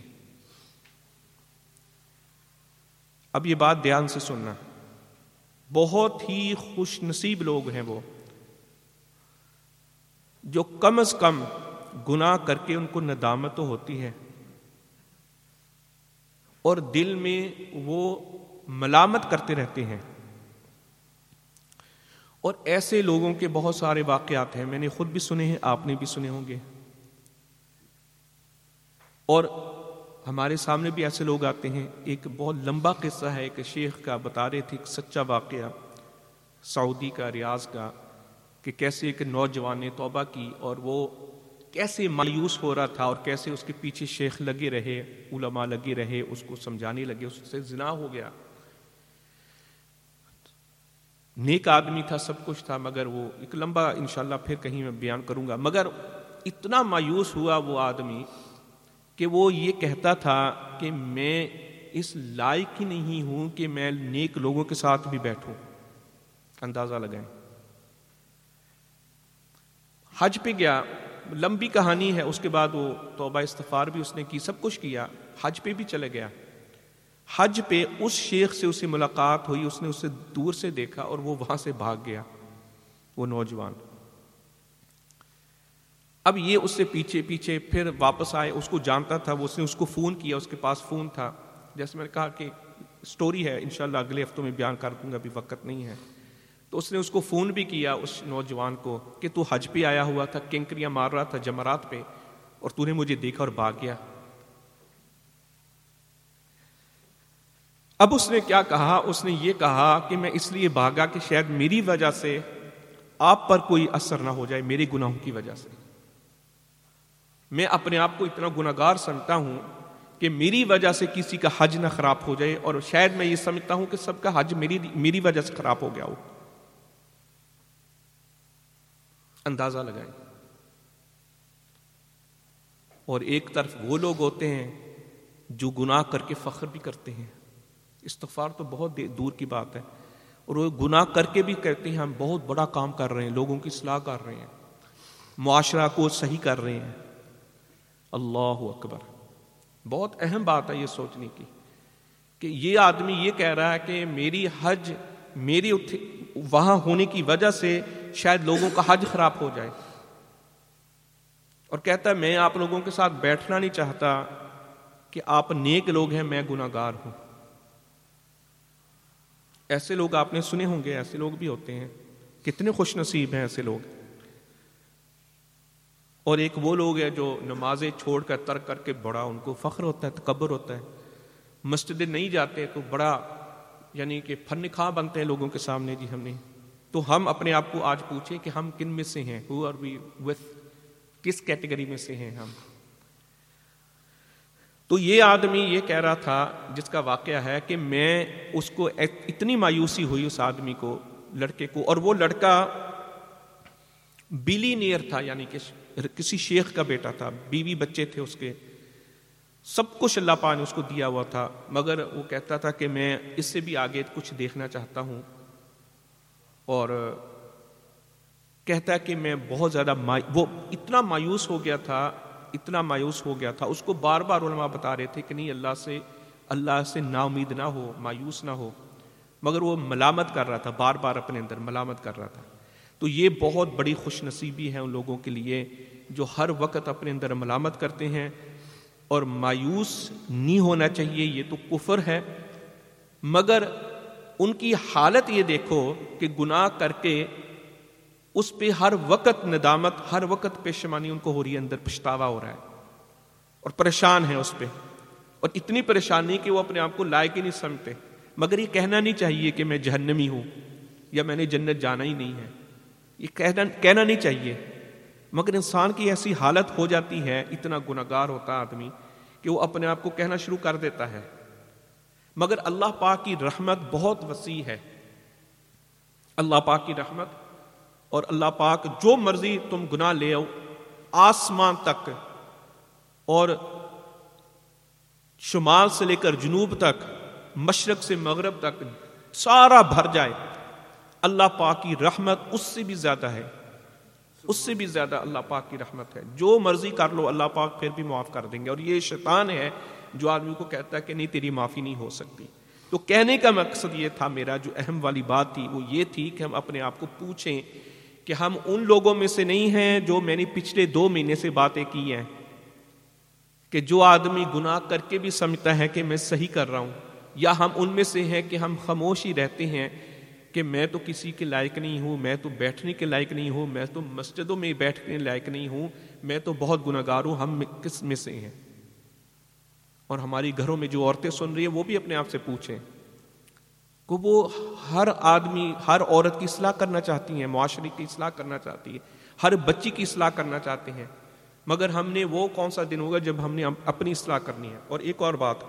اب یہ بات دھیان سے سننا، بہت ہی خوش نصیب لوگ ہیں وہ جو کم از کم گناہ کر کے ان کو ندامت تو ہوتی ہے، اور دل میں وہ ملامت کرتے رہتے ہیں۔ اور ایسے لوگوں کے بہت سارے واقعات ہیں، میں نے خود بھی سنے ہیں، آپ نے بھی سنے ہوں گے۔ اور ہمارے سامنے بھی ایسے لوگ آتے ہیں. ایک بہت لمبا قصہ ہے ایک شیخ کا، بتا رہے تھے ایک سچا واقعہ سعودی کا، ریاض کا، کہ کیسے ایک نوجوان نے توبہ کی اور وہ کیسے مایوس ہو رہا تھا اور کیسے اس کے پیچھے شیخ لگے رہے، علماء لگے رہے، اس کو سمجھانے لگے. اس سے زنا ہو گیا. نیک آدمی تھا، سب کچھ تھا، مگر وہ ایک لمبا انشاءاللہ پھر کہیں میں بیان کروں گا. مگر اتنا مایوس ہوا وہ آدمی کہ وہ یہ کہتا تھا کہ میں اس لائق ہی نہیں ہوں کہ میں نیک لوگوں کے ساتھ بھی بیٹھوں. اندازہ لگائیں. حج پہ گیا، لمبی کہانی ہے. اس کے بعد وہ توبہ استغفار بھی اس نے کی، سب کچھ کیا. حج پہ بھی چلے گیا. حج پہ اس شیخ سے اسے ملاقات ہوئی، اس نے اسے دور سے دیکھا اور وہ وہاں سے بھاگ گیا وہ نوجوان. اب یہ اس سے پیچھے پیچھے پھر واپس آئے. اس کو جانتا تھا وہ، اس نے اس کو فون کیا، اس کے پاس فون تھا. جیسے میں نے کہا کہ سٹوری ہے، انشاءاللہ اگلے ہفتوں میں بیان کر دوں گا، ابھی وقت نہیں ہے. تو اس نے اس کو فون بھی کیا اس نوجوان کو کہ تو حج پہ آیا ہوا تھا، کنکریاں مار رہا تھا جمرات پہ، اور تو نے مجھے دیکھا اور بھاگ گیا. اب اس نے کیا کہا؟ اس نے یہ کہا کہ میں اس لیے بھاگا کہ شاید میری وجہ سے آپ پر کوئی اثر نہ ہو جائے، میرے گناہوں کی وجہ سے. میں اپنے آپ کو اتنا گناہگار سمجھتا ہوں کہ میری وجہ سے کسی کا حج نہ خراب ہو جائے، اور شاید میں یہ سمجھتا ہوں کہ سب کا حج میری میری وجہ سے خراب ہو گیا ہو. اندازہ لگائیں. اور ایک طرف وہ لوگ ہوتے ہیں جو گناہ کر کے فخر بھی کرتے ہیں. استغفار تو بہت دور کی بات ہے، اور وہ گناہ کر کے بھی کہتے ہیں ہم بہت بڑا کام کر رہے ہیں، لوگوں کی اصلاح کر رہے ہیں، معاشرہ کو صحیح کر رہے ہیں. اللہ اکبر. بہت اہم بات ہے یہ سوچنے کی کہ یہ آدمی یہ کہہ رہا ہے کہ میری حج میری وہاں ہونے کی وجہ سے شاید لوگوں کا حج خراب ہو جائے، اور کہتا ہے میں آپ لوگوں کے ساتھ بیٹھنا نہیں چاہتا کہ آپ نیک لوگ ہیں، میں گناہ گار ہوں. ایسے لوگ آپ نے سنے ہوں گے، ایسے لوگ بھی ہوتے ہیں. کتنے خوش نصیب ہیں ایسے لوگ. اور ایک وہ لوگ ہیں جو نمازیں چھوڑ کر ترک کر کے بڑا ان کو فخر ہوتا ہے، تکبر ہوتا ہے. مسجد نہیں جاتے تو بڑا یعنی کہ فن خواہ بنتے ہیں لوگوں کے سامنے. جی ہم نے تو ہم اپنے آپ کو آج پوچھیں کہ ہم کن میں سے ہیں، who are we with، کس کیٹیگری میں سے ہیں ہم. تو یہ آدمی یہ کہہ رہا تھا جس کا واقعہ ہے کہ میں اس کو اتنی مایوسی ہوئی اس آدمی کو، لڑکے کو، اور وہ لڑکا بلیونیئر تھا، یعنی کہ کسی شیخ کا بیٹا تھا، بیوی بچے تھے اس کے، سب کچھ اللہ پاک نے اس کو دیا ہوا تھا. مگر وہ کہتا تھا کہ میں اس سے بھی آگے کچھ دیکھنا چاہتا ہوں. اور کہتا ہے کہ میں بہت زیادہ مای... وہ اتنا مایوس ہو گیا تھا اتنا مایوس ہو گیا تھا اس کو بار بار علماء بتا رہے تھے کہ نہیں اللہ سے اللہ سے نا امید نہ ہو، مایوس نہ ہو، مگر وہ ملامت کر رہا تھا، بار بار اپنے اندر ملامت کر رہا تھا. تو یہ بہت بڑی خوش نصیبی ہے ان لوگوں کے لیے جو ہر وقت اپنے اندر ملامت کرتے ہیں. اور مایوس نہیں ہونا چاہیے، یہ تو کفر ہے، مگر ان کی حالت یہ دیکھو کہ گناہ کر کے اس پہ ہر وقت ندامت، ہر وقت پشیمانی ان کو ہو رہی ہے، اندر پچھتاوا ہو رہا ہے اور پریشان ہے اس پہ، اور اتنی پریشانی کہ وہ اپنے آپ کو لائق ہی نہیں سمجھتے. مگر یہ کہنا نہیں چاہیے کہ میں جہنمی ہوں یا میں نے جنت جانا ہی نہیں ہے، یہ کہنا کہنا نہیں چاہیے. مگر انسان کی ایسی حالت ہو جاتی ہے، اتنا گناہگار ہوتا آدمی کہ وہ اپنے آپ کو کہنا شروع کر دیتا ہے. مگر اللہ پاک کی رحمت بہت وسیع ہے، اللہ پاک کی رحمت، اور اللہ پاک جو مرضی تم گناہ لے آؤ آسمان تک اور شمال سے لے کر جنوب تک، مشرق سے مغرب تک سارا بھر جائے، اللہ پاک کی رحمت اس سے بھی زیادہ ہے، اس سے بھی زیادہ اللہ پاک کی رحمت ہے. جو مرضی کر لو اللہ پاک پھر بھی معاف کر دیں گے. اور یہ شیطان ہے جو آدمی کو کہتا ہے کہ نہیں تیری معافی نہیں ہو سکتی. تو کہنے کا مقصد یہ تھا، میرا جو اہم والی بات تھی وہ یہ تھی کہ ہم اپنے آپ کو پوچھیں کہ ہم ان لوگوں میں سے نہیں ہیں جو میں نے پچھلے دو مہینے سے باتیں کی ہیں کہ جو آدمی گناہ کر کے بھی سمجھتا ہے کہ میں صحیح کر رہا ہوں، یا ہم ان میں سے ہیں کہ ہم خاموش ہی رہتے ہیں کہ میں تو کسی کے لائق نہیں ہوں، میں تو بیٹھنے کے لائق نہیں ہوں، میں تو مسجدوں میں بیٹھنے لائق نہیں ہوں، میں تو بہت گناہگار ہوں. ہم کس میں سے ہیں؟ اور ہماری گھروں میں جو عورتیں سن رہی ہیں وہ بھی اپنے آپ سے پوچھیں کہ وہ ہر آدمی ہر عورت کی اصلاح کرنا چاہتی ہیں، معاشرے کی اصلاح کرنا چاہتی ہے، ہر بچی کی اصلاح کرنا چاہتے ہیں، مگر ہم نے وہ کون سا دن ہوگا جب ہم نے اپنی اصلاح کرنی ہے۔ اور ایک اور بات،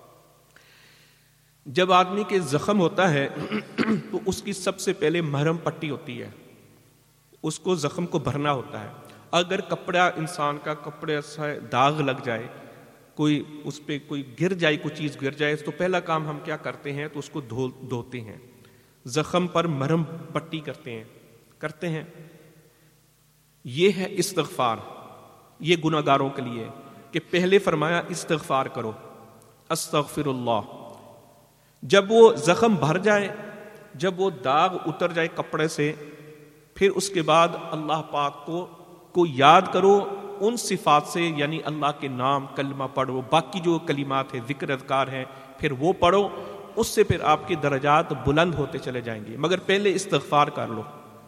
جب آدمی کے زخم ہوتا ہے تو اس کی سب سے پہلے مرہم پٹی ہوتی ہے، اس کو زخم کو بھرنا ہوتا ہے۔ اگر کپڑا انسان کا کپڑے سے داغ لگ جائے، کوئی اس پہ کوئی گر جائے، کوئی چیز گر جائے، تو پہلا کام ہم کیا کرتے ہیں؟ تو اس کو دھو دھوتے ہیں، زخم پر مرہم پٹی کرتے ہیں کرتے ہیں یہ ہے استغفار۔ یہ گناہ گاروں کے لیے کہ پہلے فرمایا استغفار کرو، استغفر اللہ۔ جب وہ زخم بھر جائے، جب وہ داغ اتر جائے کپڑے سے، پھر اس کے بعد اللہ پاک کو کو یاد کرو ان صفات سے، یعنی اللہ کے نام کلمہ پڑھو، باقی جو کلمات ہیں ذکر اذکار ہیں پھر وہ پڑھو، اس سے پھر آپ کے درجات بلند ہوتے چلے جائیں گے، مگر پہلے استغفار کر لو۔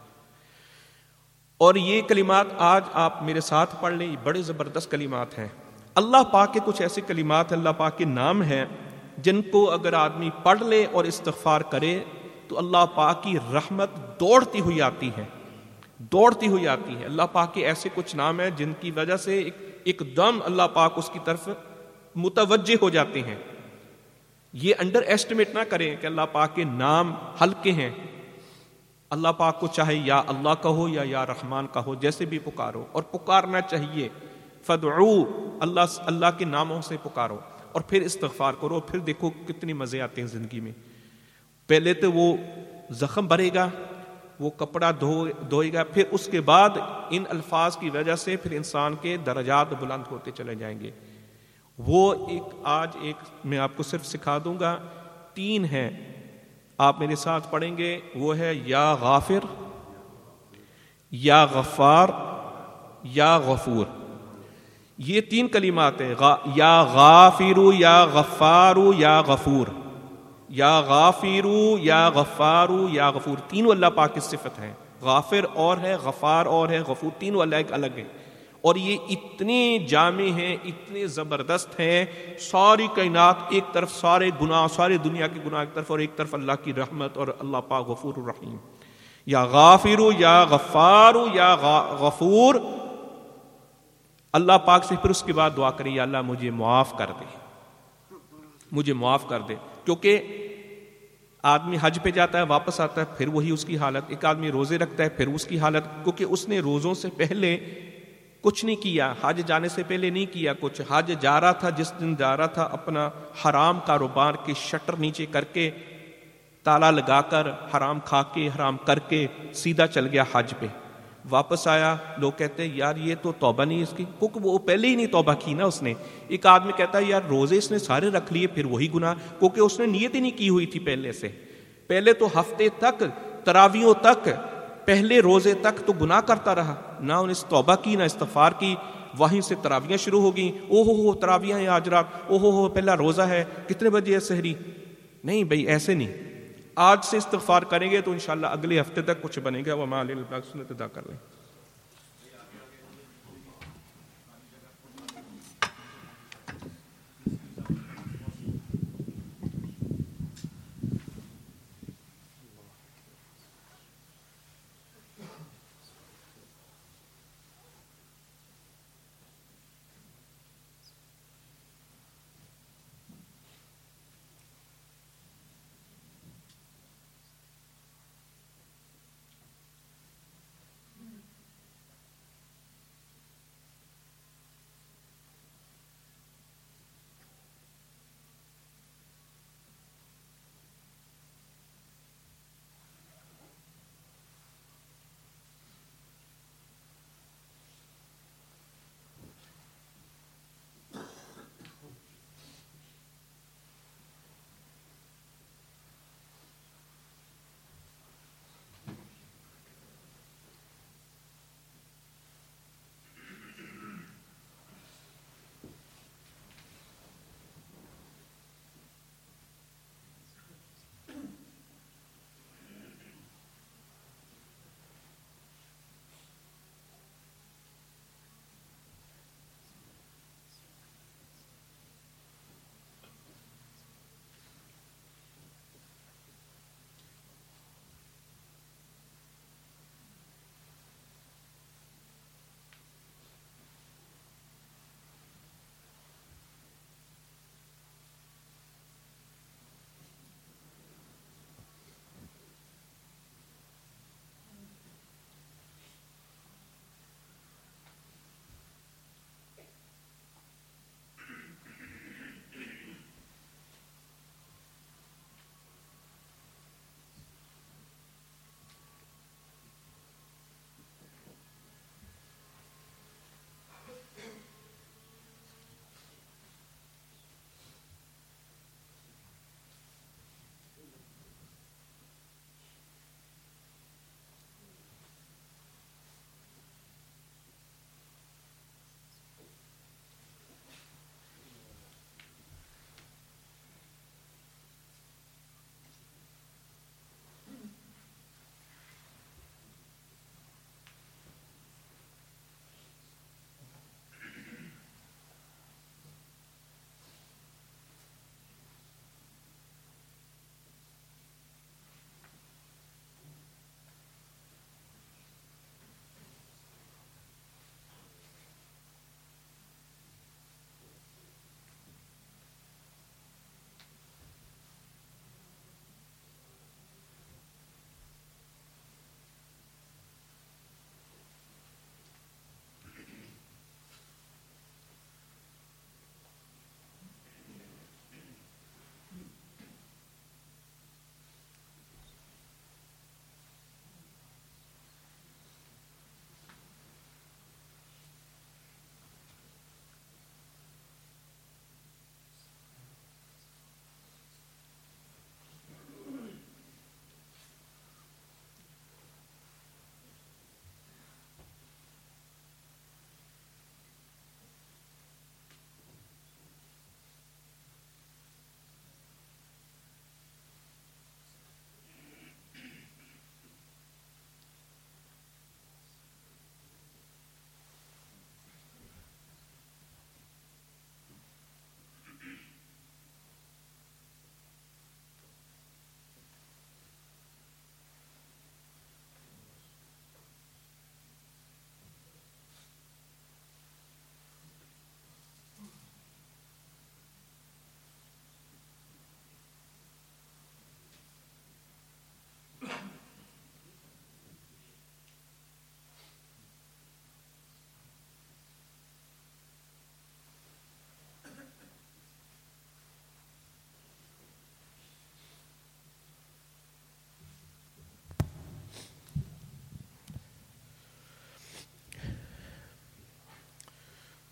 اور یہ کلمات آج آپ میرے ساتھ پڑھ لیں، یہ بڑے زبردست کلمات ہیں۔ اللہ پاک کے کچھ ایسے کلمات، اللہ پاک کے نام ہیں جن کو اگر آدمی پڑھ لے اور استغفار کرے تو اللہ پاک کی رحمت دوڑتی ہوئی آتی ہے، دوڑتی ہوئی آتی ہے۔ اللہ پاک کے ایسے کچھ نام ہیں جن کی وجہ سے ایک, ایک دم اللہ پاک اس کی طرف متوجہ ہو جاتے ہیں۔ یہ انڈر ایسٹیمیٹ نہ کریں کہ اللہ پاک کے نام ہلکے ہیں۔ اللہ پاک کو چاہے یا اللہ کہو یا یا رحمان کہو، جیسے بھی پکارو، اور پکارنا چاہیے۔ فدعو، اللہ اللہ کے ناموں سے پکارو اور پھر استغفار کرو، پھر دیکھو کتنے مزے آتے ہیں زندگی میں۔ پہلے تو وہ زخم بھرے گا، وہ کپڑا دھوئے گا، پھر اس کے بعد ان الفاظ کی وجہ سے پھر انسان کے درجات بلند ہوتے چلے جائیں گے۔ وہ ایک آج ایک میں آپ کو صرف سکھا دوں گا، تین ہیں، آپ میرے ساتھ پڑھیں گے، وہ ہے یا غافر، یا غفار، یا غفور۔ یہ تین کلمات ہیں، یا غافر، یا غفار، یا غفور۔ یا غافر، یا غفار، یا غفور، تینوں اللہ پاک کی صفت ہیں۔ غافر اور ہے، غفار اور ہے، غفور، تینوں اللہ ایک الگ ہے۔ اور یہ اتنے جامع ہیں، اتنے زبردست ہیں، ساری کائنات ایک طرف، سارے گناہ، ساری دنیا کے گناہ ایک طرف، اور ایک طرف اللہ کی رحمت اور اللہ پاک غفور الرحیم۔ یا غافر، یا غفار، یا غفور۔ اللہ پاک سے پھر اس کے بعد دعا کریں، یا اللہ مجھے معاف کر دے، مجھے معاف کر دے۔ کیونکہ آدمی حج پہ جاتا ہے، واپس آتا ہے، پھر وہی اس کی حالت۔ ایک آدمی روزے رکھتا ہے، پھر اس کی حالت، کیونکہ اس نے روزوں سے پہلے کچھ نہیں کیا، حج جانے سے پہلے نہیں کیا کچھ۔ حج جا رہا تھا، جس دن جا رہا تھا اپنا حرام کاروبار کے شٹر نیچے کر کے، تالا لگا کر، حرام کھا کے، حرام کر کے سیدھا چل گیا حج پہ۔ واپس آیا، لوگ کہتے ہیں یار یہ تو توبہ نہیں اس کی، کیونکہ وہ پہلے ہی نہیں توبہ کی نا اس نے۔ ایک آدمی کہتا ہے یار روزے اس نے سارے رکھ لیے، پھر وہی گناہ، کیونکہ اس نے نیت ہی نہیں کی ہوئی تھی پہلے سے۔ پہلے تو ہفتے تک، تراویحوں تک، پہلے روزے تک تو گناہ کرتا رہا، نہ انہیں توبہ کی نہ استغفار کی۔ وہیں سے تراویحیں شروع ہو گئیں، او ہو ہو تراویحیں ہیں آج رات، او ہو ہو پہلا روزہ ہے، کتنے بجے ہے سحری؟ نہیں بھائی، ایسے نہیں۔ آج سے استغفار کریں گے تو انشاءاللہ اگلے ہفتے تک کچھ بنے گا۔ وما علی البلاغ، سنت ادا کر لیں۔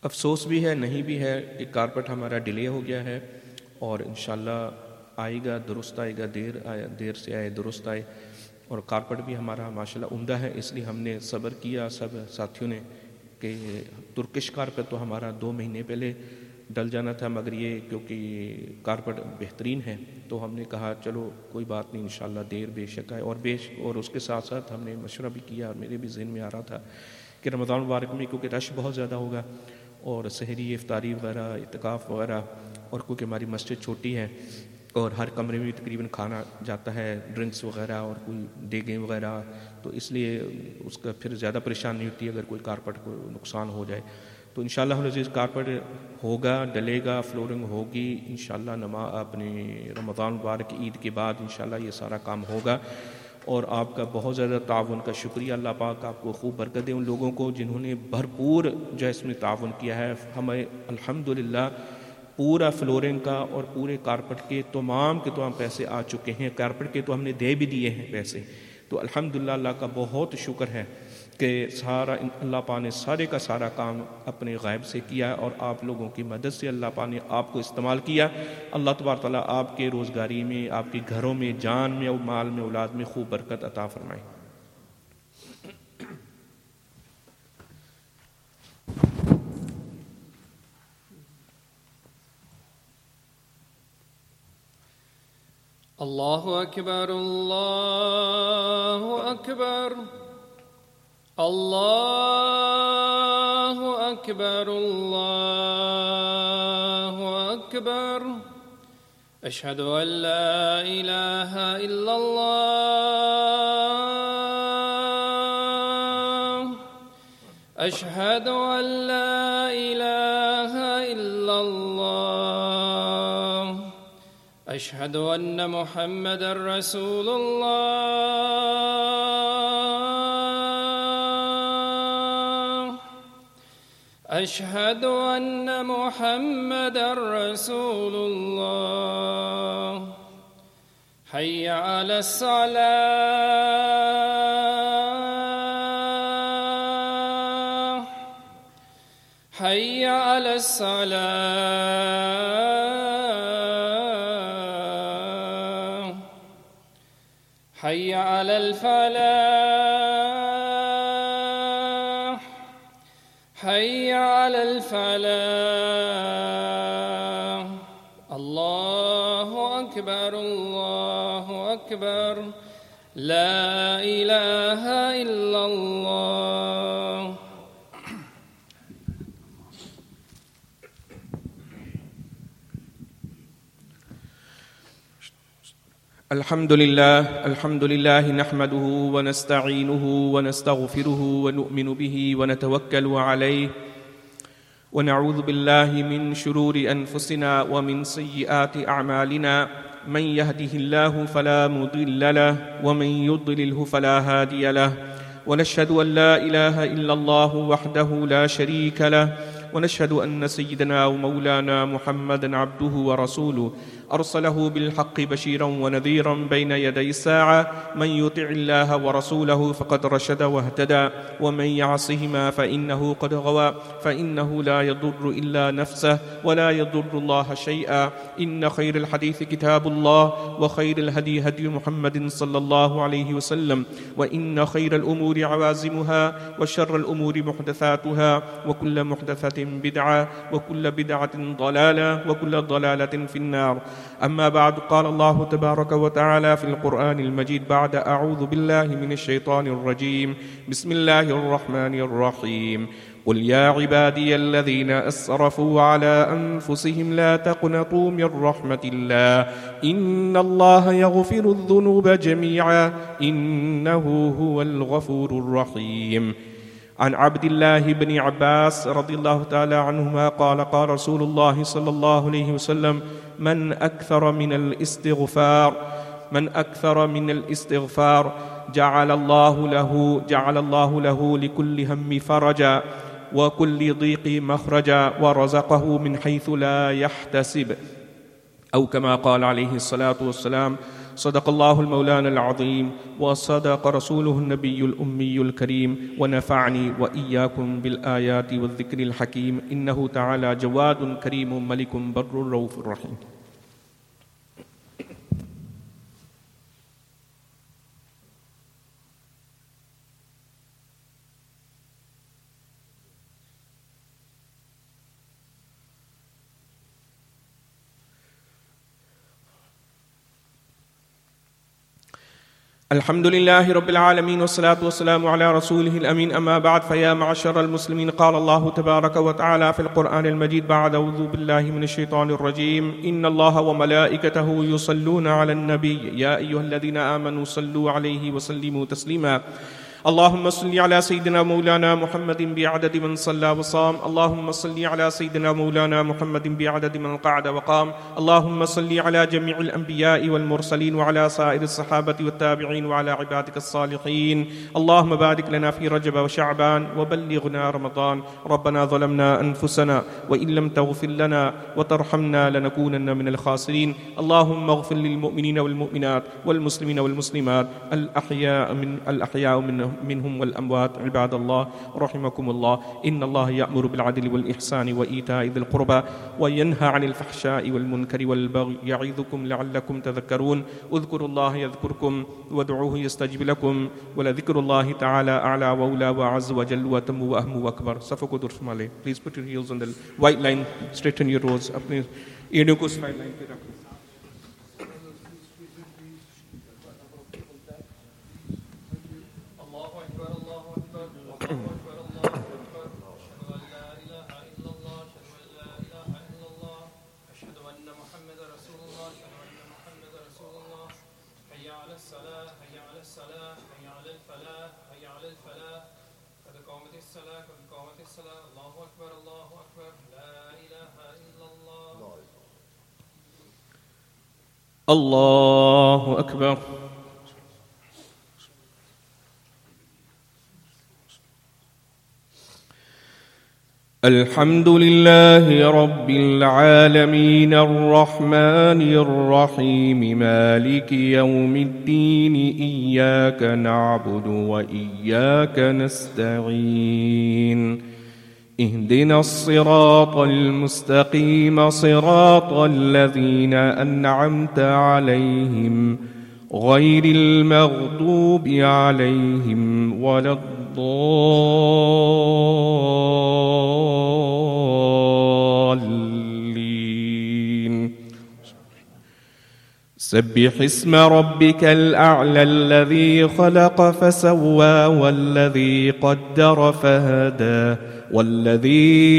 अफसोस भी है, नहीं भी है कि कारपेट हमारा डिले हो गया है और इंशाल्लाह आएगा, दुरुस्त आएगा, देर आए देर से आए दुरुस्त आए। और कारपेट भी हमारा माशाल्लाह उम्दा है, इसलिए हमने सब्र किया सब साथियों ने कि तुर्किश कारपेट तो हमारा दो महीने पहले डल जाना था, मगर ये क्योंकि कारपेट बेहतरीन है तो हमने कहा चलो कोई बात नहीं, इंशाल्लाह देर बेशक आए। और बेश और उसके साथ साथ हमने मशवरा भी किया और मेरे भी जहन में आ रहा था कि रमज़ान मुबारक में क्योंकि रश बहुत ज़्यादा होगा और सहरी इफ्तारी वगैरह इत्तिकाफ़ वगैरह, और क्योंकि हमारी मस्जिद छोटी है और हर कमरे में तकरीबन खाना जाता है, ड्रिंक्स वगैरह और कोई देगें वगैरह, तो इसलिए उसका फिर ज़्यादा परेशानी होती है अगर कोई कारपेट को नुकसान हो जाए। तो इंशाल्लाह अज़ीज़ कारपेट होगा, डलेगा, फ्लोरिंग होगी इंशाल्लाह। नमा अपने रमज़ान मुबारक की ईद के बाद इंशाल्लाह ये सारा काम होगा। और आपका बहुत ज़्यादा ताउन का शुक्रिया, अल्लाह पाक आपको खूब बरकत दे उन लोगों को जिन्होंने भरपूर जो है इसमें ताउन किया है। हमें अल्हम्दुलिल्लाह पूरा फ्लोरिंग का और पूरे कारपेट के तमाम के तमाम पैसे आ चुके हैं। कारपेट के तो हमने दे भी दिए हैं पैसे, तो अल्हम्दुलिल्लाह अल्लाह का बहुत शुक्र है कि सारा अल्लाह पाक ने सारे का सारा काम अपने गैब से किया और आप लोगों की मदद से अल्लाह पाक ने आपको इस्तेमाल किया। अल्लाह तबारक तआला आपके रोज़गारी में, आपके घरों में, जान में और माल में, औलाद में खूब बरकत अता फरमाए। अल्लाहु अकबर, अल्लाहु अकबर, अल्लाहु अकबर, अल्लाहु अकबर। अशहदु अन ला इलाहा इल्लल्लाह, अशहदु अन ला इलाहा इल्लल्लाह, अशहदु अन्न मुहम्मदर रसूलुल्लाह, अशहदु अन्न मुहम्मदर रसूलुल्लाह। हय्य अलस सलाह, हय्य अलस सलाह, हय्य अलल फलाह, हय्य अलल फलाह। अल्लाहु अकबर, अल्लाहु अकबर, ला इलाहा इल्लल्लाह। अल्हम्दुलिल्लाह, अल्हम्दुलिल्लाह नहमदुहु व नस्तईनुहु व नस्तगफिरुहु व नु'मिनु बिही व नतवक्कलु अलैहि व नऊज़ु बिल्लाहि मिन शुरूरि अनफुसिना व मिन सय्यिआति अअमालिना। मन यहदिहिल्लाहु फला मुदिल्ल लहु व मन युद्लिल्हु फला हादिय लहु। व नशहदु अन ला इलाहा इल्लल्लाहु वहदहु ला शरीका लहु व नशहदु अन्न सय्यिदना व मौलाना मुहम्मदन अब्दुहु व रसूलुहु अरसलहु बिलहक़्क़ि बशीरन व नज़ीरन बैन यदै अस्साअ। मन युतिइल्लाह व रसूलहु फ़क़द रशद वहतदा व मन यअसिहिमा फ़इन्नहु क़द ग़वा फ़इन्नहु ला यदुर्रु इल्ला नफ़्सहु व ला यदुर्रुल्लाह शैअा। इन्न ख़ैरल हदीथि किताबुल्लाह व ख़ैरल हदी हदी मुहम्मदिन सल्लल्लाहु अलैहि वसल्लम व इन्न ख़ैरल उमूरि अवाज़िमुहा व शर्रल उमूरि मुहदसातुहा व कुल्ल मुहदसतिन बिदअह व कुल्ल बिदअतिन ज़लाला व कुल्ल ज़लालतिन फ़िन्नार। अम्मा बाद क़ाल अल्लाहु तबारक व तआला फ़िल क़ुरआनिल मजीद बाद अऊज़ु बिल्लाहि मिनश शैतानिर रजीम। बिस्मिल्लाहिर रहमानिर रहीम। क़ुल या इबादियल्लज़ीना अस्रफ़ू अला अनफ़ुसिहिम ला तक़नतू मिन रहमतिल्लाह इन्नल्लाहा यग़फ़िरुज़्ज़ुनूब जमीअन इन्नहु हुवल गफ़ूरुर रहीम। अन अब्दिल्लाह इब्न अब्बास रज़ियल्लाहु तआला अन्हुमा क़ाल क़ाल रसूलुल्लाह सल्लल्लाहु अलैहि वसल्लम मन अक्थर मिनल इस्तिग़फ़ार मन अक्थर मिनल इस्तिग़फ़ार जअलल्लाहु लहु जअलल्लाहु लहु लिकुल्लि हम्मि फ़रजा व कुल्लि ज़ीक़ि मख़रजा व रज़क़हु मिन हैथु ला यहतसिब। औ कमा क़ाल अलैहि सलातु वस्सलाम صدق الله المولانا العظيم وصدق رسوله النبي الأمي الكريم ونفعني وإياكم بالآيات والذكر الحكيم إنه تعالى جواد كريم ملك بر رؤوف رحيم. الحمد لله رب العالمين والصلاة والسلام على رسوله الأمين أما بعد فيا معشر المسلمين قال الله تبارك وتعالى في القرآن المجيد بعد أعوذ بالله من الشيطان الرجيم إن الله وملائكته يصلون على النبي يا أيها الذين آمنوا صلوا عليه وسلموا تسليما اللهم صل على سيدنا مولانا محمد بعدد من صلى وصام اللهم صل على سيدنا مولانا محمد بعدد من قعد وقام اللهم صل على جميع الأنبياء والمرسلين وعلى سائر الصحابة والتابعين وعلى عبادك الصالحين اللهم بارك لنا في رجب وشعبان وبلغنا رمضان ربنا ظلمنا أنفسنا وإن لم تغفر لنا وترحمنا لنكونن من الخاسرين اللهم اغفر للمؤمنين والمؤمنات والمسلمين والمسلمات الأحياء من الأحياء منهم منهم والأموات عباد الله رحمكم الله إن الله يأمر بالعدل والإحسان وإيتاء ذي القربى وينهى عن الفحشاء والمنكر والبغي يعظكم لعلكم تذكرون اذكروا الله يذكركم وادعوه يستجب لكم ولذكر الله تعالى أعلى وأولى وأعز وجل وأتم وأهم وأكبر صفقوا درسمالي. Please put your heels on the white line, straighten your rows. अपने एड़ियों को स्ट्राइट लाइन पे रखो. الله أكبر. الحمد لله رب العالمين الرحمن الرحيم مالك يوم الدين إياك نعبد وإياك نستعين اهدنا الصراط المستقيم صراط الذين أنعمت عليهم غير المغضوب عليهم ولا الضالين. سبح اسم ربك الأعلى الذي خلق فسوى والذي قدر فهدى والذي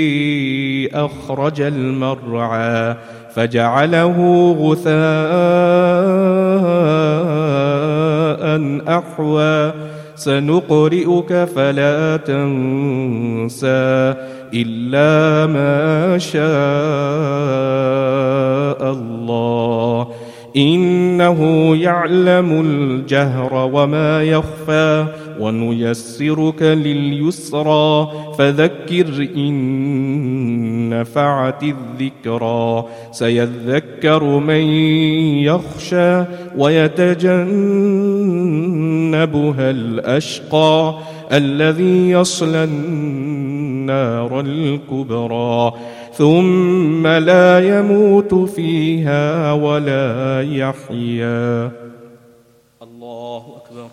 أخرج المرعى فجعله غثاء أحوى سنقرئك فلا تنسى إلا ما شاء الله إنه يعلم الجهر وما يخفى ونيسرك لليسرى فذكر إن نفعت الذكرى سيذكر من يخشى ويتجنبها الأشقى الذي يصلى النار الكبرى ثم لا يموت فيها ولا يحيا. الله أكبر.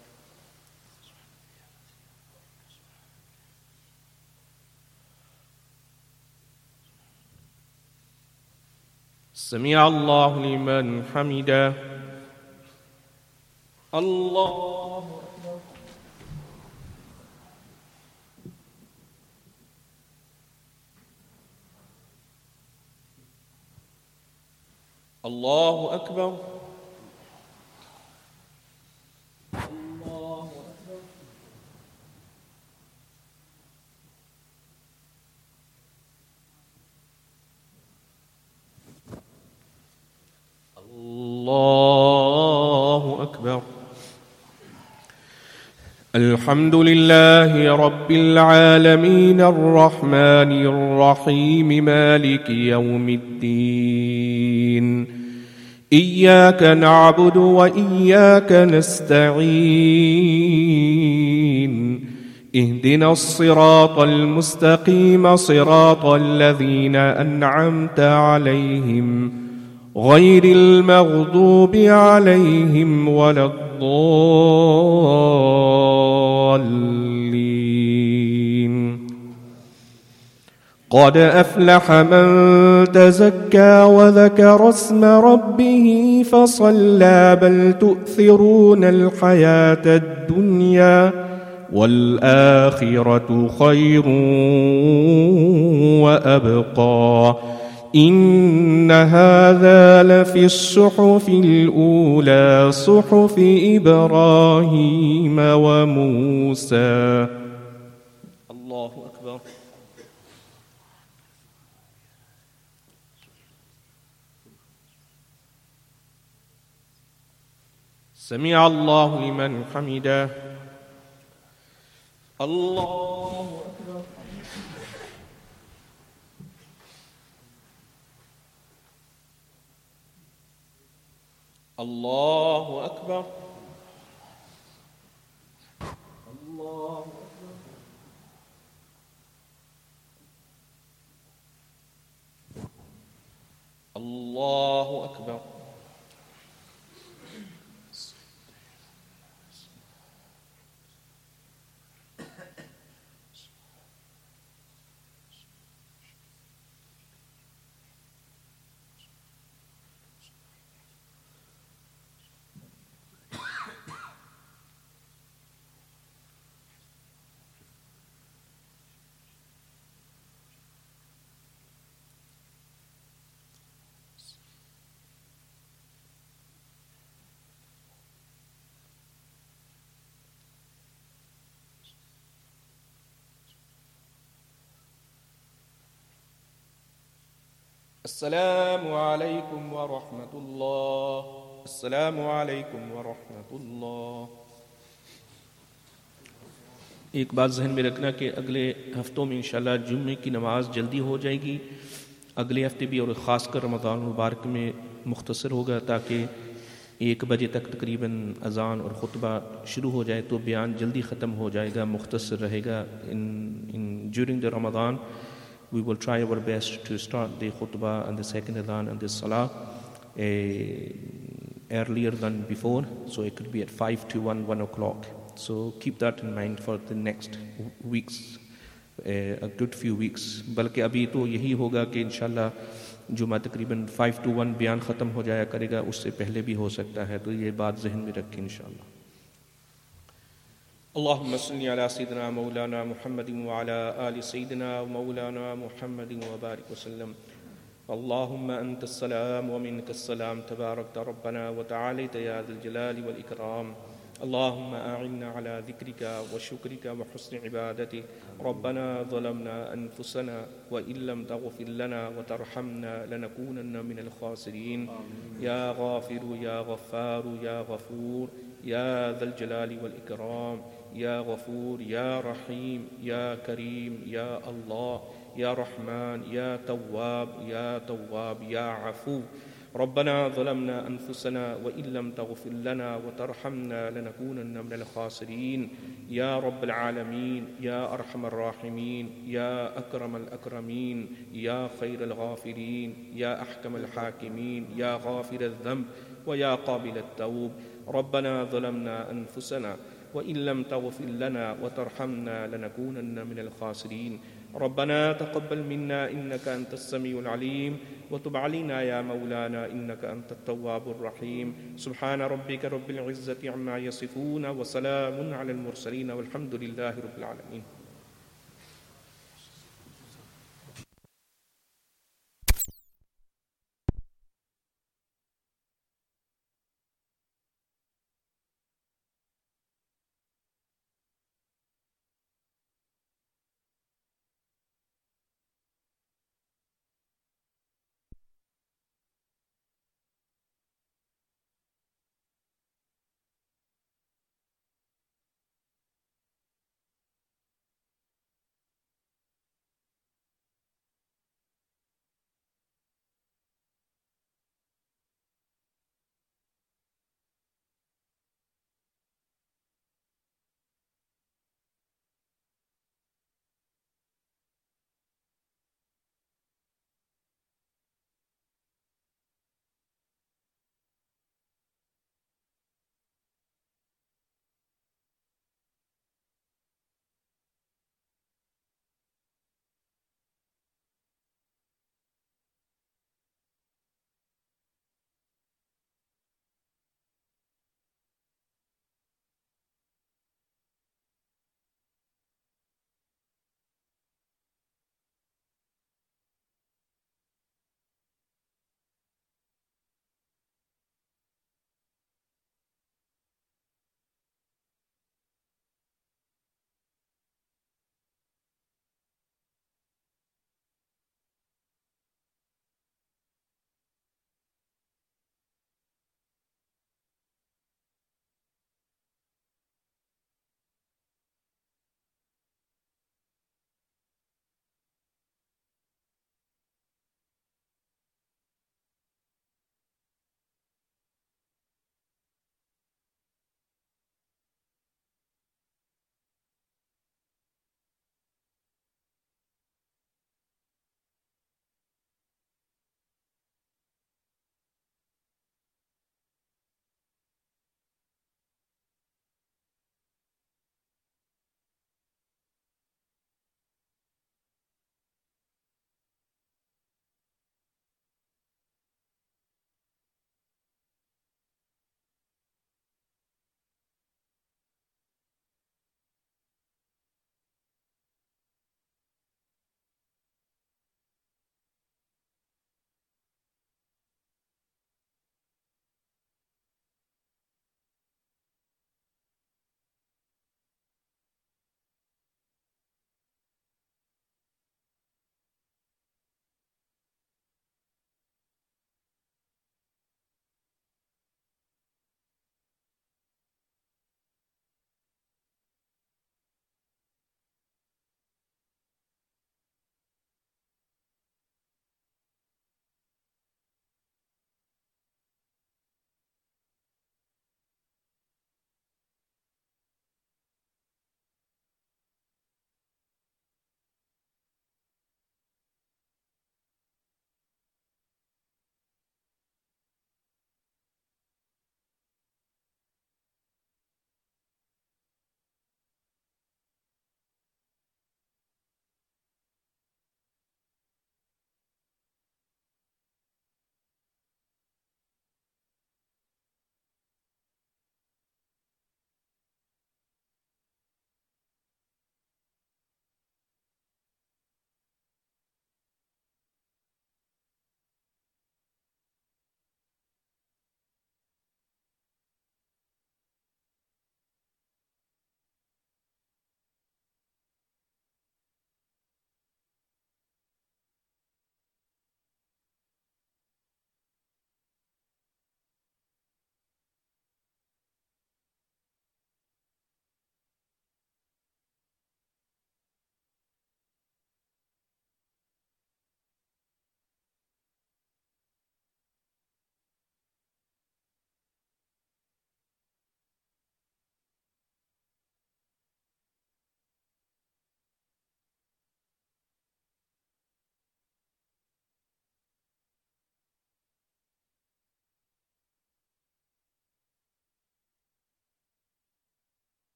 سمع الله لمن حمده. الله أكبر. الله أكبر. الله أكبر. الله أكبر. الحمد لله رب العالمين الرحمن الرحيم مالك يوم الدين إياك نعبد وإياك نستعين اهدنا الصراط المستقيم صراط الذين أنعمت عليهم غير المغضوب عليهم ولا الضالين. قد أفلح من تزكى وذكر اسم ربه فصلى بل تؤثرون الحياة الدنيا والآخرة خير وأبقى إن هذا لفي الصحف الأولى صحف إبراهيم وموسى. الله أكبر. سمع الله لمن حمده. الله أكبر. الله أكبر. الله أكبر. الله أكبر. السلام علیکم ورحمۃ اللہ. السلام علیکم ورحمۃ اللہ. ایک بات ذہن میں رکھنا کہ اگلے ہفتوں میں انشاءاللہ جمعے کی نماز جلدی ہو جائے گی. اگلے ہفتے بھی اور خاص کر رمضان المبارک میں مختصر ہوگا تاکہ ایک بجے تک تقریباً اذان اور خطبہ شروع ہو جائے تو بیان جلدی ختم ہو جائے گا, مختصر رہے گا. In in during the Ramadan we will try our best to start the khutbah and the second adhan and the salah uh, earlier than before, so it could be at five to one, one o'clock. So keep that in mind for the next weeks, uh, a good few weeks. بلکہ ابھی تو یہی ہوگا کہ انشاءاللہ جمعہ تقریباً five to one بیان ختم ہو جایا کرے گا, اس سے پہلے بھی ہو سکتا ہے, تو یہ بات ذہن میں رکھیں انشاءاللہ. اللهم صل على سيدنا مولانا محمد وعلى آل سيدنا مولانا محمد وبارك وسلم. اللهم أنت السلام ومنك السلام تباركت ربنا وتعاليت يا ذا الجلال والإكرام. اللهم أعنا على ذكرك وشكرك وحسن عبادتك. ربنا ظلمنا أنفسنا وإن لم تغفر لنا وترحمنا لنكونن من الخاسرين. يا غافر يا غفار يا غفور يا ذا الجلال والإكرام. یا غفور یا رحیم یا کریم یا اللہ یا رحمان یا تواب یا تواب یا عفو. ربنا ظلمنا انفسنا وان لم تغفر لنا وترحمنا لنكونن من الخاسرين. یا رب العالمین یا ارحم الراحمین یا اکرم الاکرمین یا خیر الغافرین یا احکم الحاکمین یا غافر الذنب ویا قابل التوب. ربنا ظلمنا انفسنا وإن لم تغفر لنا وترحمنا لنكونن من الخاسرين. ربنا تقبل منا إنك أنت السميع العليم وتب علينا يا مولانا إنك أنت التواب الرحيم. سبحان ربك رب العزة عما يصفون وسلام على المرسلين والحمد لله رب العالمين.